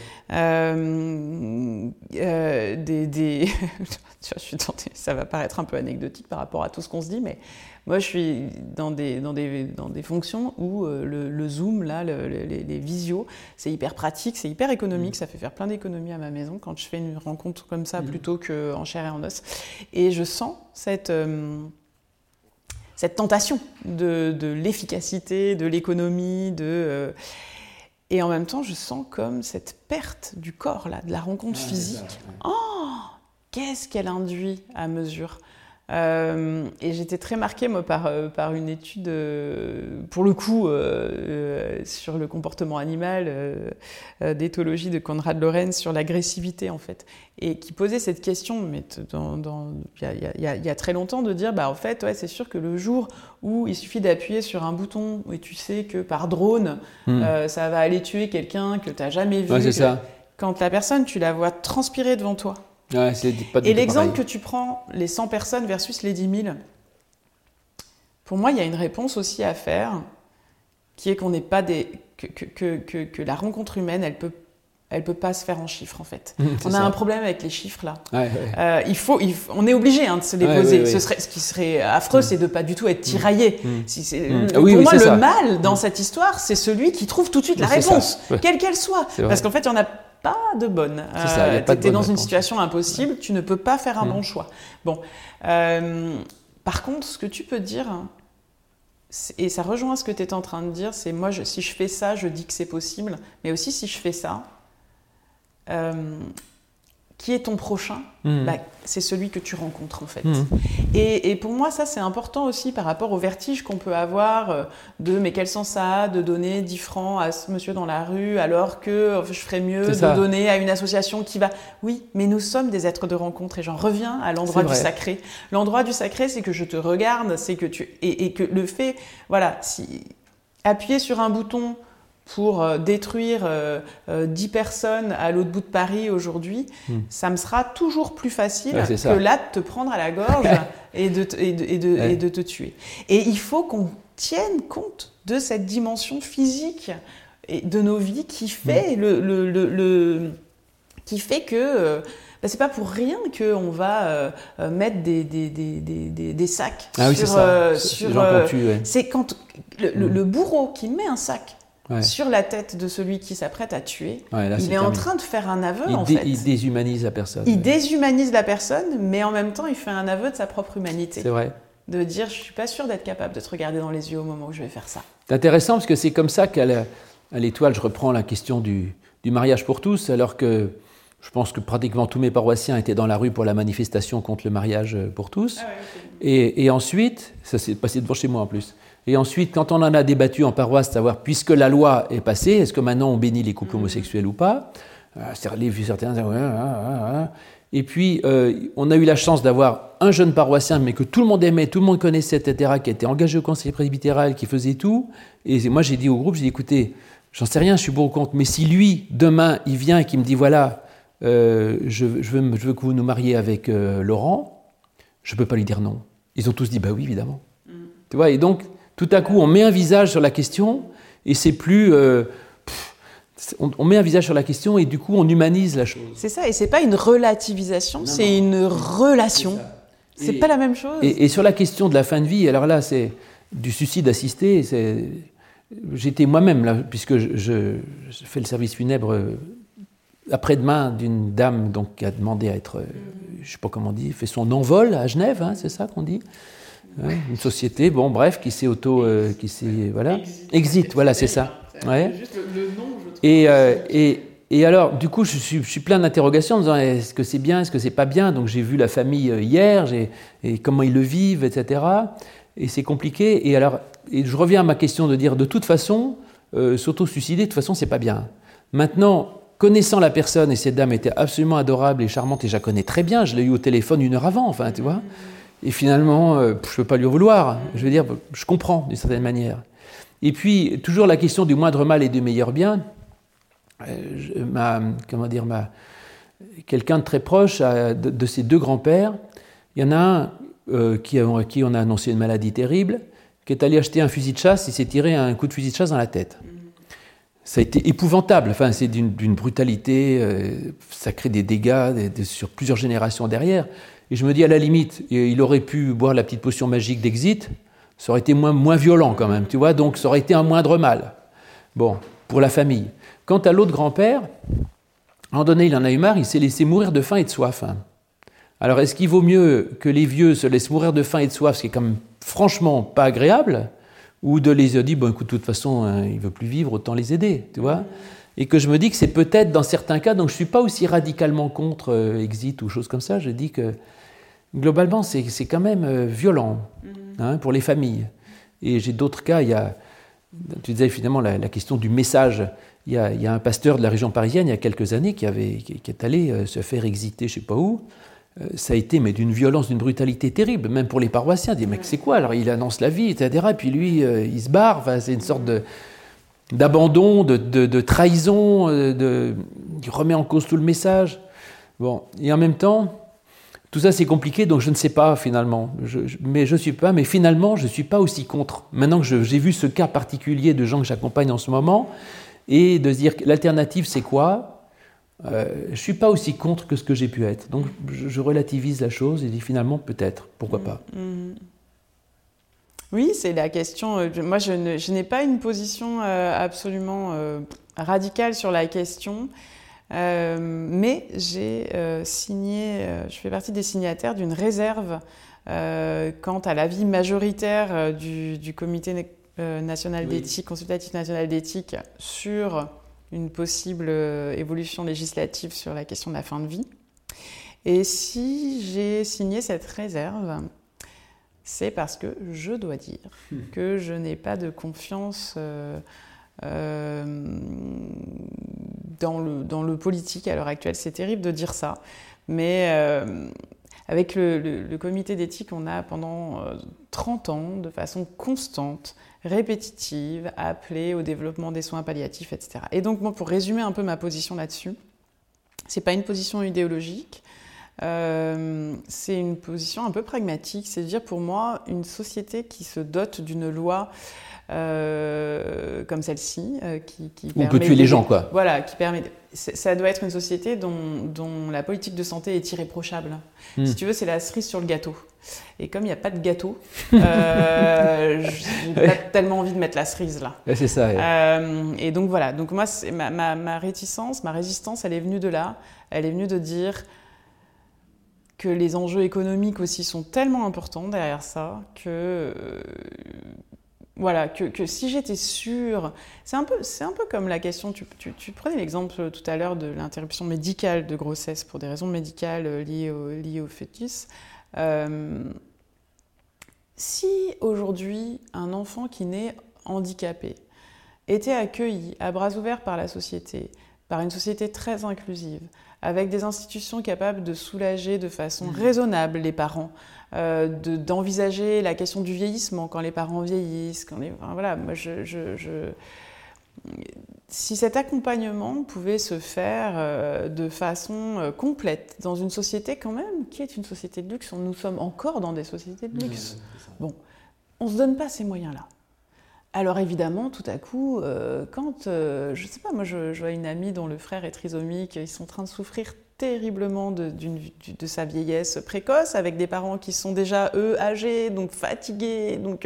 Euh, euh, des, des... je suis tentée, ça va paraître un peu anecdotique par rapport à tout ce qu'on se dit, mais moi je suis dans des, dans des, dans des fonctions où euh, le, le Zoom, là, le, le, les, les visios, c'est hyper pratique, c'est hyper économique, mmh. ça fait faire plein d'économies à ma maison quand je fais une rencontre comme ça mmh. plutôt qu'en chair et en os. Et je sens cette... Euh, cette tentation de, de l'efficacité, de l'économie, de... Euh, Et en même temps, je sens comme cette perte du corps, là, de la rencontre ah, physique. Ça, ouais. Oh, qu'est-ce qu'elle induit à mesure. Euh, et j'étais très marquée, moi, par, euh, par une étude, euh, pour le coup, euh, euh, sur le comportement animal, euh, euh, d'éthologie de Konrad Lorenz, sur l'agressivité, en fait. Et qui posait cette question, mais dans, dans, il, y a, il, y a, il y a très longtemps, de dire, bah, en fait, ouais, c'est sûr que le jour où il suffit d'appuyer sur un bouton et tu sais que par drone, mmh. euh, ça va aller tuer quelqu'un que tu n'as jamais vu. Ouais, c'est ça. Quand la personne, tu la vois transpirer devant toi. Ouais, c'est pas du et tout l'exemple pareil. que tu prends, les cent personnes versus les dix mille, pour moi, il y a une réponse aussi à faire, qui est qu'on n'est pas des... que, que, que, que la rencontre humaine, elle peut elle peut pas se faire en chiffres, en fait. Mmh, on a ça. un problème avec les chiffres, là. Ouais, ouais. Euh, il faut, il faut, on est obligé hein, de se les ouais, poser. Ouais, ouais. Ce, serait, ce qui serait affreux, mmh. c'est de pas du tout être tiraillé. Mmh. Si c'est, mmh. le, oui, pour oui, moi, le ça. mal dans mmh. cette histoire, c'est celui qui trouve tout de suite la c'est réponse, ouais. quelle qu'elle soit. Parce qu'en fait, il y en a pas de bonne. Euh, tu es dans une situation impossible, ouais. tu ne peux pas faire un mmh. bon choix. Bon. Euh, par contre, ce que tu peux dire, et ça rejoint ce que tu es en train de dire, c'est moi, je, si je fais ça, je dis que c'est possible, mais aussi si je fais ça, euh, qui est ton prochain, mmh. bah, c'est celui que tu rencontres en fait. Mmh. Et, et pour moi, ça c'est important aussi par rapport au vertige qu'on peut avoir euh, de mais quel sens ça a de donner dix francs à ce monsieur dans la rue alors que je ferais mieux c'est de ça. donner à une association qui va... Oui, mais nous sommes des êtres de rencontre et j'en reviens à l'endroit du sacré. L'endroit du sacré, c'est que je te regarde, c'est que tu... Et, et que le fait, voilà, si appuyer sur un bouton pour euh, détruire euh, euh, dix personnes à l'autre bout de Paris aujourd'hui, mmh. ça me sera toujours plus facile ouais, que là de te prendre à la gorge et, de te, et, de, et, de, ouais. et de te tuer. Et il faut qu'on tienne compte de cette dimension physique et de nos vies qui fait, mmh. le, le, le, le, qui fait que... Euh, ben, c'est pas pour rien qu'on va euh, mettre des, des, des, des, des sacs ah, sur... Oui, c'est euh, c'est sur euh, tue, ouais. C'est quand le, mmh. le bourreau qui met un sac Ouais. sur la tête de celui qui s'apprête à tuer, ouais, là, il est, est en train de faire un aveu, il en dé, fait. Il déshumanise la personne. Il ouais. déshumanise la personne, mais en même temps, il fait un aveu de sa propre humanité. C'est vrai. De dire, je ne suis pas sûr d'être capable de te regarder dans les yeux au moment où je vais faire ça. C'est intéressant, parce que c'est comme ça qu'à, la, à l'étoile, je reprends la question du, du mariage pour tous, alors que je pense que pratiquement tous mes paroissiens étaient dans la rue pour la manifestation contre le mariage pour tous. Ah ouais, okay. et, et ensuite, ça s'est passé devant chez moi en plus, et ensuite, quand on en a débattu en paroisse, savoir, puisque la loi est passée, est-ce que maintenant on bénit les couples mmh. homosexuels ou pas, euh, les vues certains disaient, ouais, ouais, ouais, ouais. Et puis, euh, on a eu la chance d'avoir un jeune paroissien, mais que tout le monde aimait, tout le monde connaissait, et cetera, qui était engagé au conseil presbytéral, qui faisait tout. Et moi, j'ai dit au groupe, j'ai dit, écoutez, j'en sais rien, je suis pour ou contre, mais si lui, demain, il vient et qu'il me dit, voilà, euh, je, je, veux, je veux que vous nous mariez avec euh, Laurent, je ne peux pas lui dire non. Ils ont tous dit, bah oui, évidemment. Mm. Tu vois, et donc, tout à coup, on met un visage sur la question, et c'est plus... Euh, On met un visage sur la question et du coup on humanise la chose. C'est ça, et c'est pas une relativisation, non, c'est non. une relation. C'est, c'est et, pas la même chose. Et, et sur la question de la fin de vie, alors là c'est du suicide assisté. C'est... J'étais moi-même là, puisque je, je, je fais le service funèbre après-demain d'une dame donc qui a demandé à être, mm-hmm. je sais pas comment on dit, fait son envol à Genève, hein, c'est ça qu'on dit. Ouais, une société, bon bref, qui s'est auto, euh, qui s'est voilà, exit, exit voilà c'est ça. Ouais. Juste le, le nom, je trouve. Et, euh, et, et alors, du coup, je suis, je suis plein d'interrogations en me disant est-ce que c'est bien, est-ce que c'est pas bien. Donc, j'ai vu la famille hier, j'ai, et comment ils le vivent, et cetera. Et c'est compliqué. Et alors, et je reviens à ma question de dire de toute façon, euh, s'auto-suicider, de toute façon, c'est pas bien. Maintenant, connaissant la personne, et cette dame était absolument adorable et charmante, et je la connais très bien, je l'ai eu au téléphone une heure avant, enfin, tu vois. Et finalement, euh, je peux pas lui en vouloir. Je veux dire, je comprends d'une certaine manière. Et puis, toujours la question du moindre mal et du meilleur bien. Euh, je, ma, comment dire, ma, quelqu'un de très proche de, de ces deux grands-pères, il y en a un euh, qui, à qui on a annoncé une maladie terrible, qui est allé acheter un fusil de chasse, il s'est tiré un coup de fusil de chasse dans la tête. Ça a été épouvantable, enfin, c'est d'une, d'une brutalité, euh, ça crée des dégâts des, des, sur plusieurs générations derrière. Et je me dis, à la limite, il aurait pu boire la petite potion magique d'Exit, ça aurait été moins, moins violent quand même, tu vois, donc ça aurait été un moindre mal. Bon, pour la famille. Quant à l'autre grand-père, à un moment donné, il en a eu marre, il s'est laissé mourir de faim et de soif. Hein. Alors, est-ce qu'il vaut mieux que les vieux se laissent mourir de faim et de soif, ce qui est quand même franchement pas agréable, ou de les dire, bon, écoute, de toute façon, hein, il ne veut plus vivre, autant les aider, tu vois ? Et que je me dis que c'est peut-être dans certains cas, donc je ne suis pas aussi radicalement contre euh, Exit ou choses comme ça, je dis que globalement, c'est, c'est quand même euh, violent. Hein, pour les familles. Et j'ai d'autres cas, il y a, tu disais finalement la, la question du message. Il y, a, il y a un pasteur de la région parisienne, il y a quelques années, qui, avait, qui, qui est allé euh, se faire exiter, je ne sais pas où. Euh, ça a été mais d'une violence, d'une brutalité terrible, même pour les paroissiens. Ils disent, mec, c'est quoi ? Alors il annonce la vie, et cetera. Et puis lui, euh, il se barre. Enfin, c'est une sorte de, d'abandon, de, de, de trahison, de, de, il remet en cause tout le message. Bon, et en même temps, tout ça, c'est compliqué, donc je ne sais pas, finalement. Je, je, mais je suis pas, mais finalement, je ne suis pas aussi contre. Maintenant que je, j'ai vu ce cas particulier de gens que j'accompagne en ce moment, et de se dire que l'alternative, c'est quoi ? euh, Je ne suis pas aussi contre que ce que j'ai pu être. Donc, je, je relativise la chose et dis finalement, peut-être, pourquoi pas. Mmh. Oui, c'est la question. Euh, moi, je, ne, je n'ai pas une position euh, absolument euh, radicale sur la question. Euh, mais j'ai euh, signé, euh, je fais partie des signataires d'une réserve euh, quant à l'avis majoritaire euh, du, du comité euh, national oui. d'éthique, consultatif national d'éthique, sur une possible euh, évolution législative sur la question de la fin de vie. Et si j'ai signé cette réserve, c'est parce que je dois dire mmh. que je n'ai pas de confiance euh, Euh, dans, le, dans le politique à l'heure actuelle. C'est terrible de dire ça, mais euh, avec le, le, le comité d'éthique, on a pendant euh, trente ans, de façon constante, répétitive, appelé au développement des soins palliatifs, et cetera. Et donc, bon, pour résumer un peu ma position là-dessus, c'est pas une position idéologique, euh, c'est une position un peu pragmatique, c'est de dire pour moi, une société qui se dote d'une loi Euh, comme celle-ci, euh, qui, qui on peut tuer les gens, quoi. Voilà, qui permet. Ça doit être une société dont, dont la politique de santé est irréprochable. Mmh. Si tu veux, c'est la cerise sur le gâteau. Et comme il n'y a pas de gâteau, euh, j'ai pas tellement envie de mettre la cerise là. Ouais, c'est ça. Ouais. Euh, et donc voilà. Donc moi, c'est ma, ma, ma réticence, ma résistance, elle est venue de là. Elle est venue de dire que les enjeux économiques aussi sont tellement importants derrière ça que euh, Voilà, que, que si j'étais sûre, c'est un peu, c'est un peu comme la question, tu, tu, tu prenais l'exemple tout à l'heure de l'interruption médicale de grossesse pour des raisons médicales liées au, liées au fœtus. Euh, si aujourd'hui un enfant qui naît handicapé était accueilli à bras ouverts par la société, par une société très inclusive, avec des institutions capables de soulager de façon mmh. raisonnable les parents, euh, de, d'envisager la question du vieillissement quand les parents vieillissent, quand les, enfin, voilà, moi je, je, je... si cet accompagnement pouvait se faire euh, de façon euh, complète dans une société quand même qui est une société de luxe, nous sommes encore dans des sociétés de luxe. Mmh, bon, on ne se donne pas ces moyens-là. Alors évidemment, tout à coup, euh, quand, euh, je sais pas, moi je, je vois une amie dont le frère est trisomique, ils sont en train de souffrir terriblement de, d'une, de sa vieillesse précoce, avec des parents qui sont déjà, eux, âgés, donc fatigués, donc...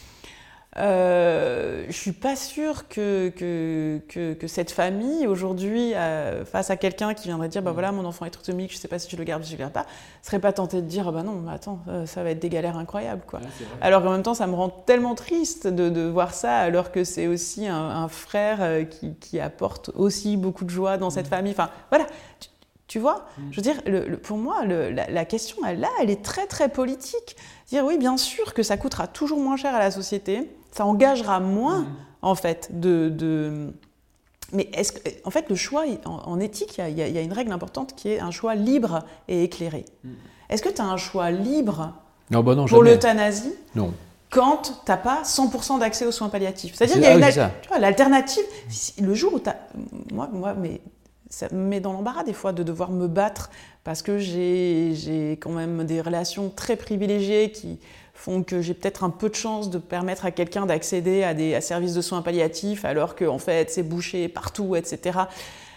Euh, je suis pas sûre que, que, que, que cette famille, aujourd'hui, euh, face à quelqu'un qui viendrait dire bah voilà, mon enfant est trisomique, je sais pas si je le garde ou si je le garde pas, serait pas tenté de dire ah bah non, mais attends, euh, ça va être des galères incroyables, quoi. Ouais, alors qu'en même temps, ça me rend tellement triste de, de voir ça, alors que c'est aussi un, un frère euh, qui, qui apporte aussi beaucoup de joie dans mmh. cette famille. Enfin, voilà. Tu, tu vois, mmh. je veux dire, le, le, pour moi, le, la, la question, elle, là, elle est très, très politique. Dire oui, bien sûr que ça coûtera toujours moins cher à la société. Ça engagera moins, mmh. en fait, de, de... Mais est-ce que, en fait, le choix, en, en éthique, il y, y, y a une règle importante qui est un choix libre et éclairé. Mmh. Est-ce que tu as un choix libre non, bah non, pour jamais. l'euthanasie non. quand tu n'as pas cent pour cent d'accès aux soins palliatifs? C'est-à-dire qu'il y a ah, une oui, al- tu vois, l'alternative, le jour où tu as... Moi, moi, mais... ça me met dans l'embarras des fois de devoir me battre parce que j'ai, j'ai quand même des relations très privilégiées qui font que j'ai peut-être un peu de chance de permettre à quelqu'un d'accéder à des à services de soins palliatifs alors qu'en fait c'est bouché partout, et cetera.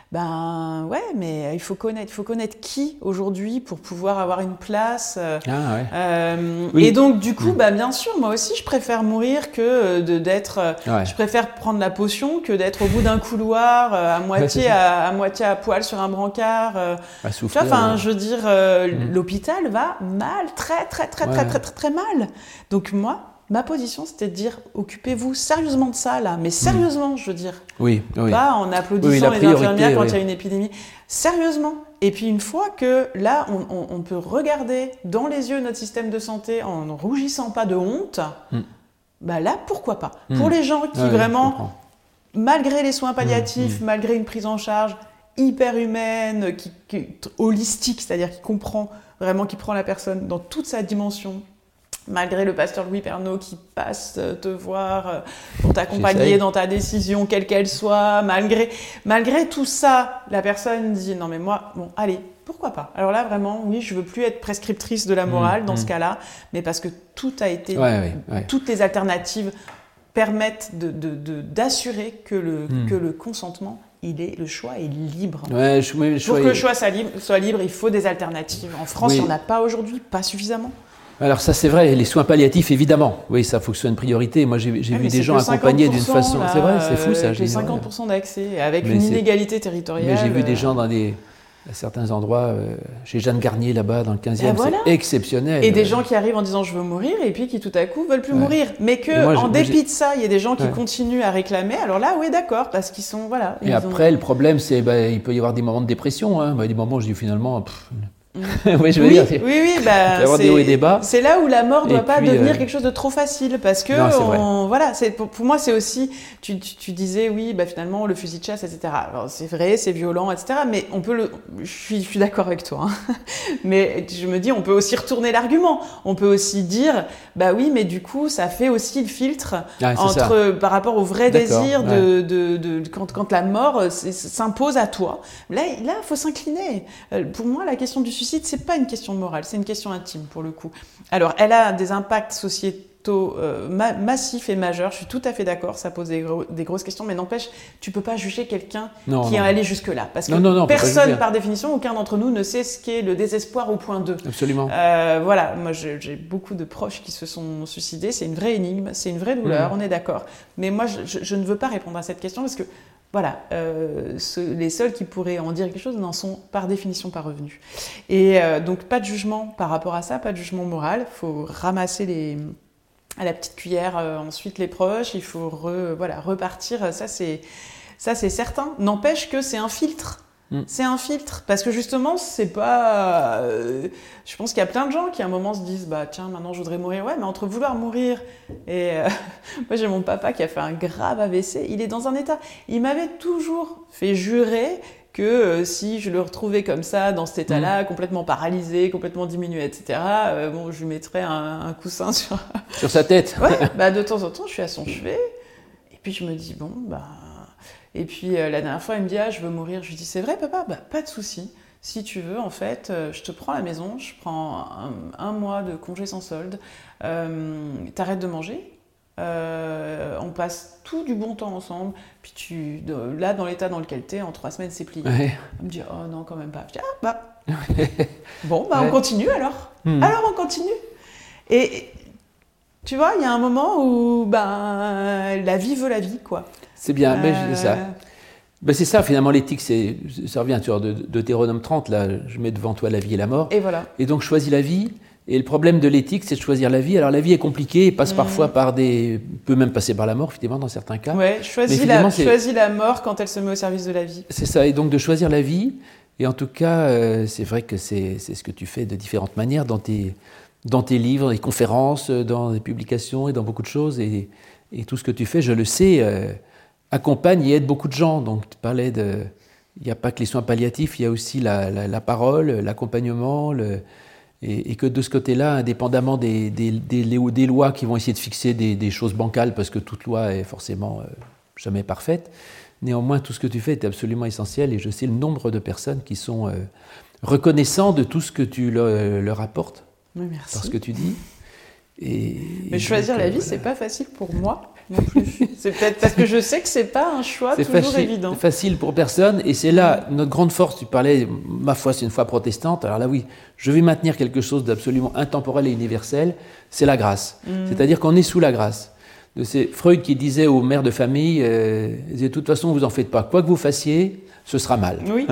Ben ouais, mais il faut connaître, il faut connaître qui aujourd'hui pour pouvoir avoir une place. Euh, ah ouais. euh, oui. Et donc du coup, mmh. bah bien sûr, moi aussi, je préfère mourir que de, d'être. Ouais. Je préfère prendre la potion que d'être au bout d'un couloir euh, à moitié ouais, à, à moitié à poil sur un brancard. Euh, à souffrir. Enfin, ouais. je veux dire, euh, mmh. l'hôpital va mal, très très très ouais. très, très très très mal. Donc moi. Ma position, c'était de dire, occupez-vous sérieusement de ça, là. Mais sérieusement, mmh. je veux dire. Oui, oui. Pas en applaudissant oui, les infirmières quand oui. il y a une épidémie. Sérieusement. Et puis, une fois que, là, on, on, on peut regarder dans les yeux notre système de santé en ne rougissant pas de honte, mmh. bah là, pourquoi pas. Mmh. Pour les gens qui, ah, vraiment, oui, malgré les soins palliatifs, mmh. malgré une prise en charge hyper humaine, qui, qui, holistique, c'est-à-dire qui comprend vraiment, qui prend la personne dans toute sa dimension, malgré le pasteur Louis Pernaud qui passe te voir pour t'accompagner J'essaye. dans ta décision, quelle qu'elle soit, malgré, malgré tout ça, la personne dit « Non mais moi, bon, allez, pourquoi pas ?» Alors là, vraiment, oui, je veux plus être prescriptrice de la morale mmh, dans mmh. ce cas-là, mais parce que tout a été... Ouais, ouais, ouais. Toutes les alternatives permettent de, de, de, d'assurer que le, mmh. que le consentement, il est, le choix est libre. Ouais, je, oui, le choix pour que est... le choix soit libre, soit libre, il faut des alternatives. En France, oui. il n'y en a pas aujourd'hui, pas suffisamment. Alors ça c'est vrai, les soins palliatifs évidemment, oui ça faut que ce soit une priorité. Moi j'ai, j'ai ouais, vu des gens accompagnés d'une façon, là, c'est vrai, c'est fou ça. J'ai cinquante pour cent d'accès avec mais une inégalité territoriale. Mais j'ai vu des gens dans des, à certains endroits, euh, chez Jeanne Garnier là-bas dans le quinzième, voilà. c'est exceptionnel. Et des gens qui arrivent en disant je veux mourir et puis qui tout à coup veulent plus ouais. mourir. Mais que moi, en je, dépit de ça, il y a des gens qui ouais. continuent à réclamer. Alors là oui d'accord parce qu'ils sont voilà. Et après ont... le problème c'est bah, il peut y avoir des moments de dépression, hein. Bah, des moments où je dis finalement. Pff, oui, je veux oui, dire, oui, oui, bah, c'est, des hauts et des bas. C'est là où la mort ne doit pas puis, devenir euh... quelque chose de trop facile parce que, non, c'est on, voilà, c'est, pour, pour moi, c'est aussi, tu, tu, tu disais, oui, bah, finalement, le fusil de chasse, et cetera. Alors, c'est vrai, c'est violent, et cetera. Mais on peut le, je suis, je suis d'accord avec toi, hein. Mais je me dis, on peut aussi retourner l'argument. On peut aussi dire, bah oui, mais du coup, ça fait aussi le filtre ah, entre, par rapport au vrai d'accord, désir ouais. de, de, de, de, quand, quand la mort s'impose à toi. Là, là, faut s'incliner. Pour moi, la question du suicide, c'est pas une question morale, c'est une question intime pour le coup. Alors, elle a des impacts sociétaux euh, ma- massifs et majeurs, je suis tout à fait d'accord, ça pose des, gros, des grosses questions, mais n'empêche, tu peux pas juger quelqu'un non, qui non. est allé jusque-là. Parce que non, non, non, personne, par définition, aucun d'entre nous ne sait ce qu'est le désespoir au point deux. Absolument. Euh, voilà, moi j'ai, j'ai beaucoup de proches qui se sont suicidés, c'est une vraie énigme, c'est une vraie douleur, mmh. on est d'accord. Mais moi, je, je, je ne veux pas répondre à cette question parce que Voilà, euh, ce, les seuls qui pourraient en dire quelque chose n'en sont par définition pas revenus. Et euh, donc pas de jugement par rapport à ça, pas de jugement moral. Il faut ramasser les, à la petite cuillère euh, ensuite les proches, il faut re, voilà, repartir, ça c'est, ça c'est certain. N'empêche que c'est un filtre. Mm. C'est un filtre, parce que justement, c'est pas... Euh, je pense qu'il y a plein de gens qui à un moment se disent « bah tiens, maintenant je voudrais mourir ». Ouais, mais entre vouloir mourir et... Euh, moi j'ai mon papa qui a fait un grave A V C, il est dans un état... Il m'avait toujours fait jurer que euh, si je le retrouvais comme ça, dans cet état-là, mmh. complètement paralysé, complètement diminué, et cetera, euh, bon, je lui mettrais un, un coussin sur... Sur sa tête. Ouais, bah de temps en temps, je suis à son chevet, et puis je me dis, bon, bah... Et puis euh, la dernière fois, il me dit, ah, je veux mourir. Je lui dis, c'est vrai, papa? Bah, pas de souci. Si tu veux, en fait, euh, je te prends à la maison, je prends un, un mois de congé sans solde, euh, t'arrêtes de manger, euh, on passe tout du bon temps ensemble, puis tu, de, là, dans l'état dans lequel t'es, en trois semaines, c'est plié. Ouais. Elle me dit, oh non, quand même pas. Je dis, ah, bah, bon, bah, ouais. on continue alors. Hmm. Alors, on continue. Et, et tu vois, il y a un moment où, ben, la vie veut la vie, quoi. C'est bien, mais euh... c'est ça. Ben c'est ça, finalement, l'éthique, c'est, ça revient, tu vois, de, de Deutéronome trente, là, je mets devant toi la vie et la mort. Et voilà. Et donc, choisis la vie. Et le problème de l'éthique, c'est de choisir la vie. Alors, la vie est compliquée, et passe mmh. parfois par des... peut même passer par la mort, finalement, dans certains cas. Ouais, choisis la, choisis la mort quand elle se met au service de la vie. C'est ça, et donc de choisir la vie. Et en tout cas, euh, c'est vrai que c'est, c'est ce que tu fais de différentes manières dans tes, dans tes livres, des conférences, dans des publications et dans beaucoup de choses. Et, et tout ce que tu fais, je le sais... Euh, accompagne et aide beaucoup de gens. Donc, tu parlais de... Il n'y a pas que les soins palliatifs, il y a aussi la, la, la parole, l'accompagnement, le, et, et que de ce côté-là, indépendamment des, des, des, des lois qui vont essayer de fixer des, des choses bancales, parce que toute loi est forcément euh, jamais parfaite, néanmoins, tout ce que tu fais est absolument essentiel, et je sais le nombre de personnes qui sont euh, reconnaissants de tout ce que tu leur, leur apportes, oui, merci. Par ce que tu dis. Et, Mais et choisir donc, la vie, voilà. C'est pas facile pour moi. Non plus. C'est peut-être parce que je sais que c'est pas un choix c'est toujours facile, évident. C'est facile pour personne, et c'est là notre grande force. Tu parlais, ma foi, c'est une foi protestante. Alors là, oui, je vais maintenir quelque chose d'absolument intemporel et universel. C'est la grâce. Mmh. C'est-à-dire qu'on est sous la grâce. C'est Freud qui disait aux mères de famille, euh, de toute façon, vous en faites pas. Quoi que vous fassiez, ce sera mal. Oui.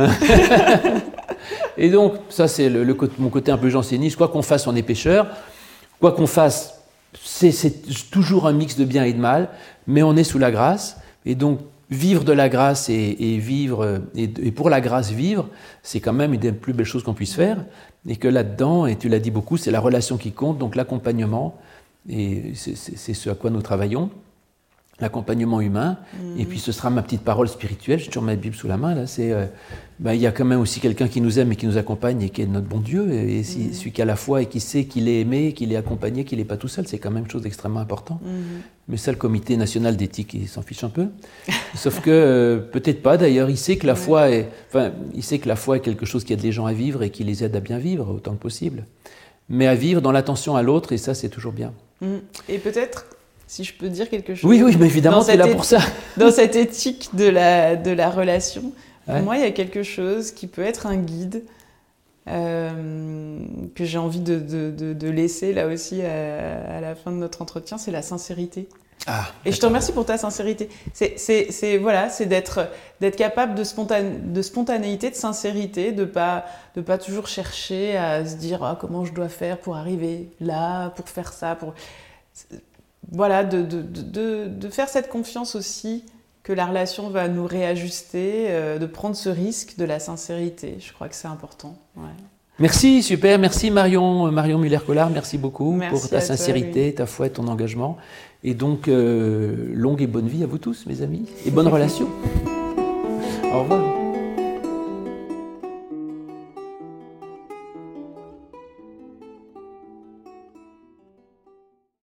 Et donc, ça, c'est le, le, mon côté un peu janséniste. Quoi qu'on fasse, on est pécheur. Quoi qu'on fasse, c'est, c'est toujours un mix de bien et de mal, mais on est sous la grâce, et donc vivre de la grâce et, et vivre et, et pour la grâce vivre, c'est quand même une des plus belles choses qu'on puisse faire, et que là-dedans, et tu l'as dit beaucoup, c'est la relation qui compte, donc l'accompagnement, et c'est, c'est, c'est ce à quoi nous travaillons, l'accompagnement humain, mmh. et puis ce sera ma petite parole spirituelle, j'ai toujours ma Bible sous la main, là, c'est, euh, ben, il y a quand même aussi quelqu'un qui nous aime et qui nous accompagne et qui est notre bon Dieu, et, et mmh. celui qui a la foi et qui sait qu'il est aimé, qu'il est accompagné, qu'il n'est pas tout seul, c'est quand même chose d'extrêmement important. Mmh. Mais ça, le Comité national d'éthique, il s'en fiche un peu, sauf que, euh, peut-être pas d'ailleurs, il sait que la ouais. foi est, enfin, il sait que la foi est quelque chose qui aide les gens à vivre et qui les aide à bien vivre, autant que possible, mais à vivre dans l'attention à l'autre, et ça, c'est toujours bien. Mmh. Et peut-être... Si je peux dire quelque chose. Oui, oui, mais évidemment, tu es là pour ça. Dans cette éthique de la, de la relation, ouais. pour moi, il y a quelque chose qui peut être un guide euh, que j'ai envie de, de, de, de laisser là aussi à, à la fin de notre entretien, c'est la sincérité. Ah, et je te remercie pour ta sincérité. C'est, c'est, c'est, voilà, c'est d'être, d'être capable de, spontané, de spontanéité, de sincérité, de ne pas, de pas toujours chercher à se dire ah, comment je dois faire pour arriver là, pour faire ça. Pour... Voilà, de, de, de, de faire cette confiance aussi que la relation va nous réajuster, euh, de prendre ce risque de la sincérité. Je crois que c'est important. Ouais. Merci, super. Merci Marion, Marion Muller-Collard. Merci beaucoup merci pour ta sincérité, toi, oui. ta foi et ton engagement. Et donc, euh, longue et bonne vie à vous tous, mes amis. Et bonne relation. Au revoir.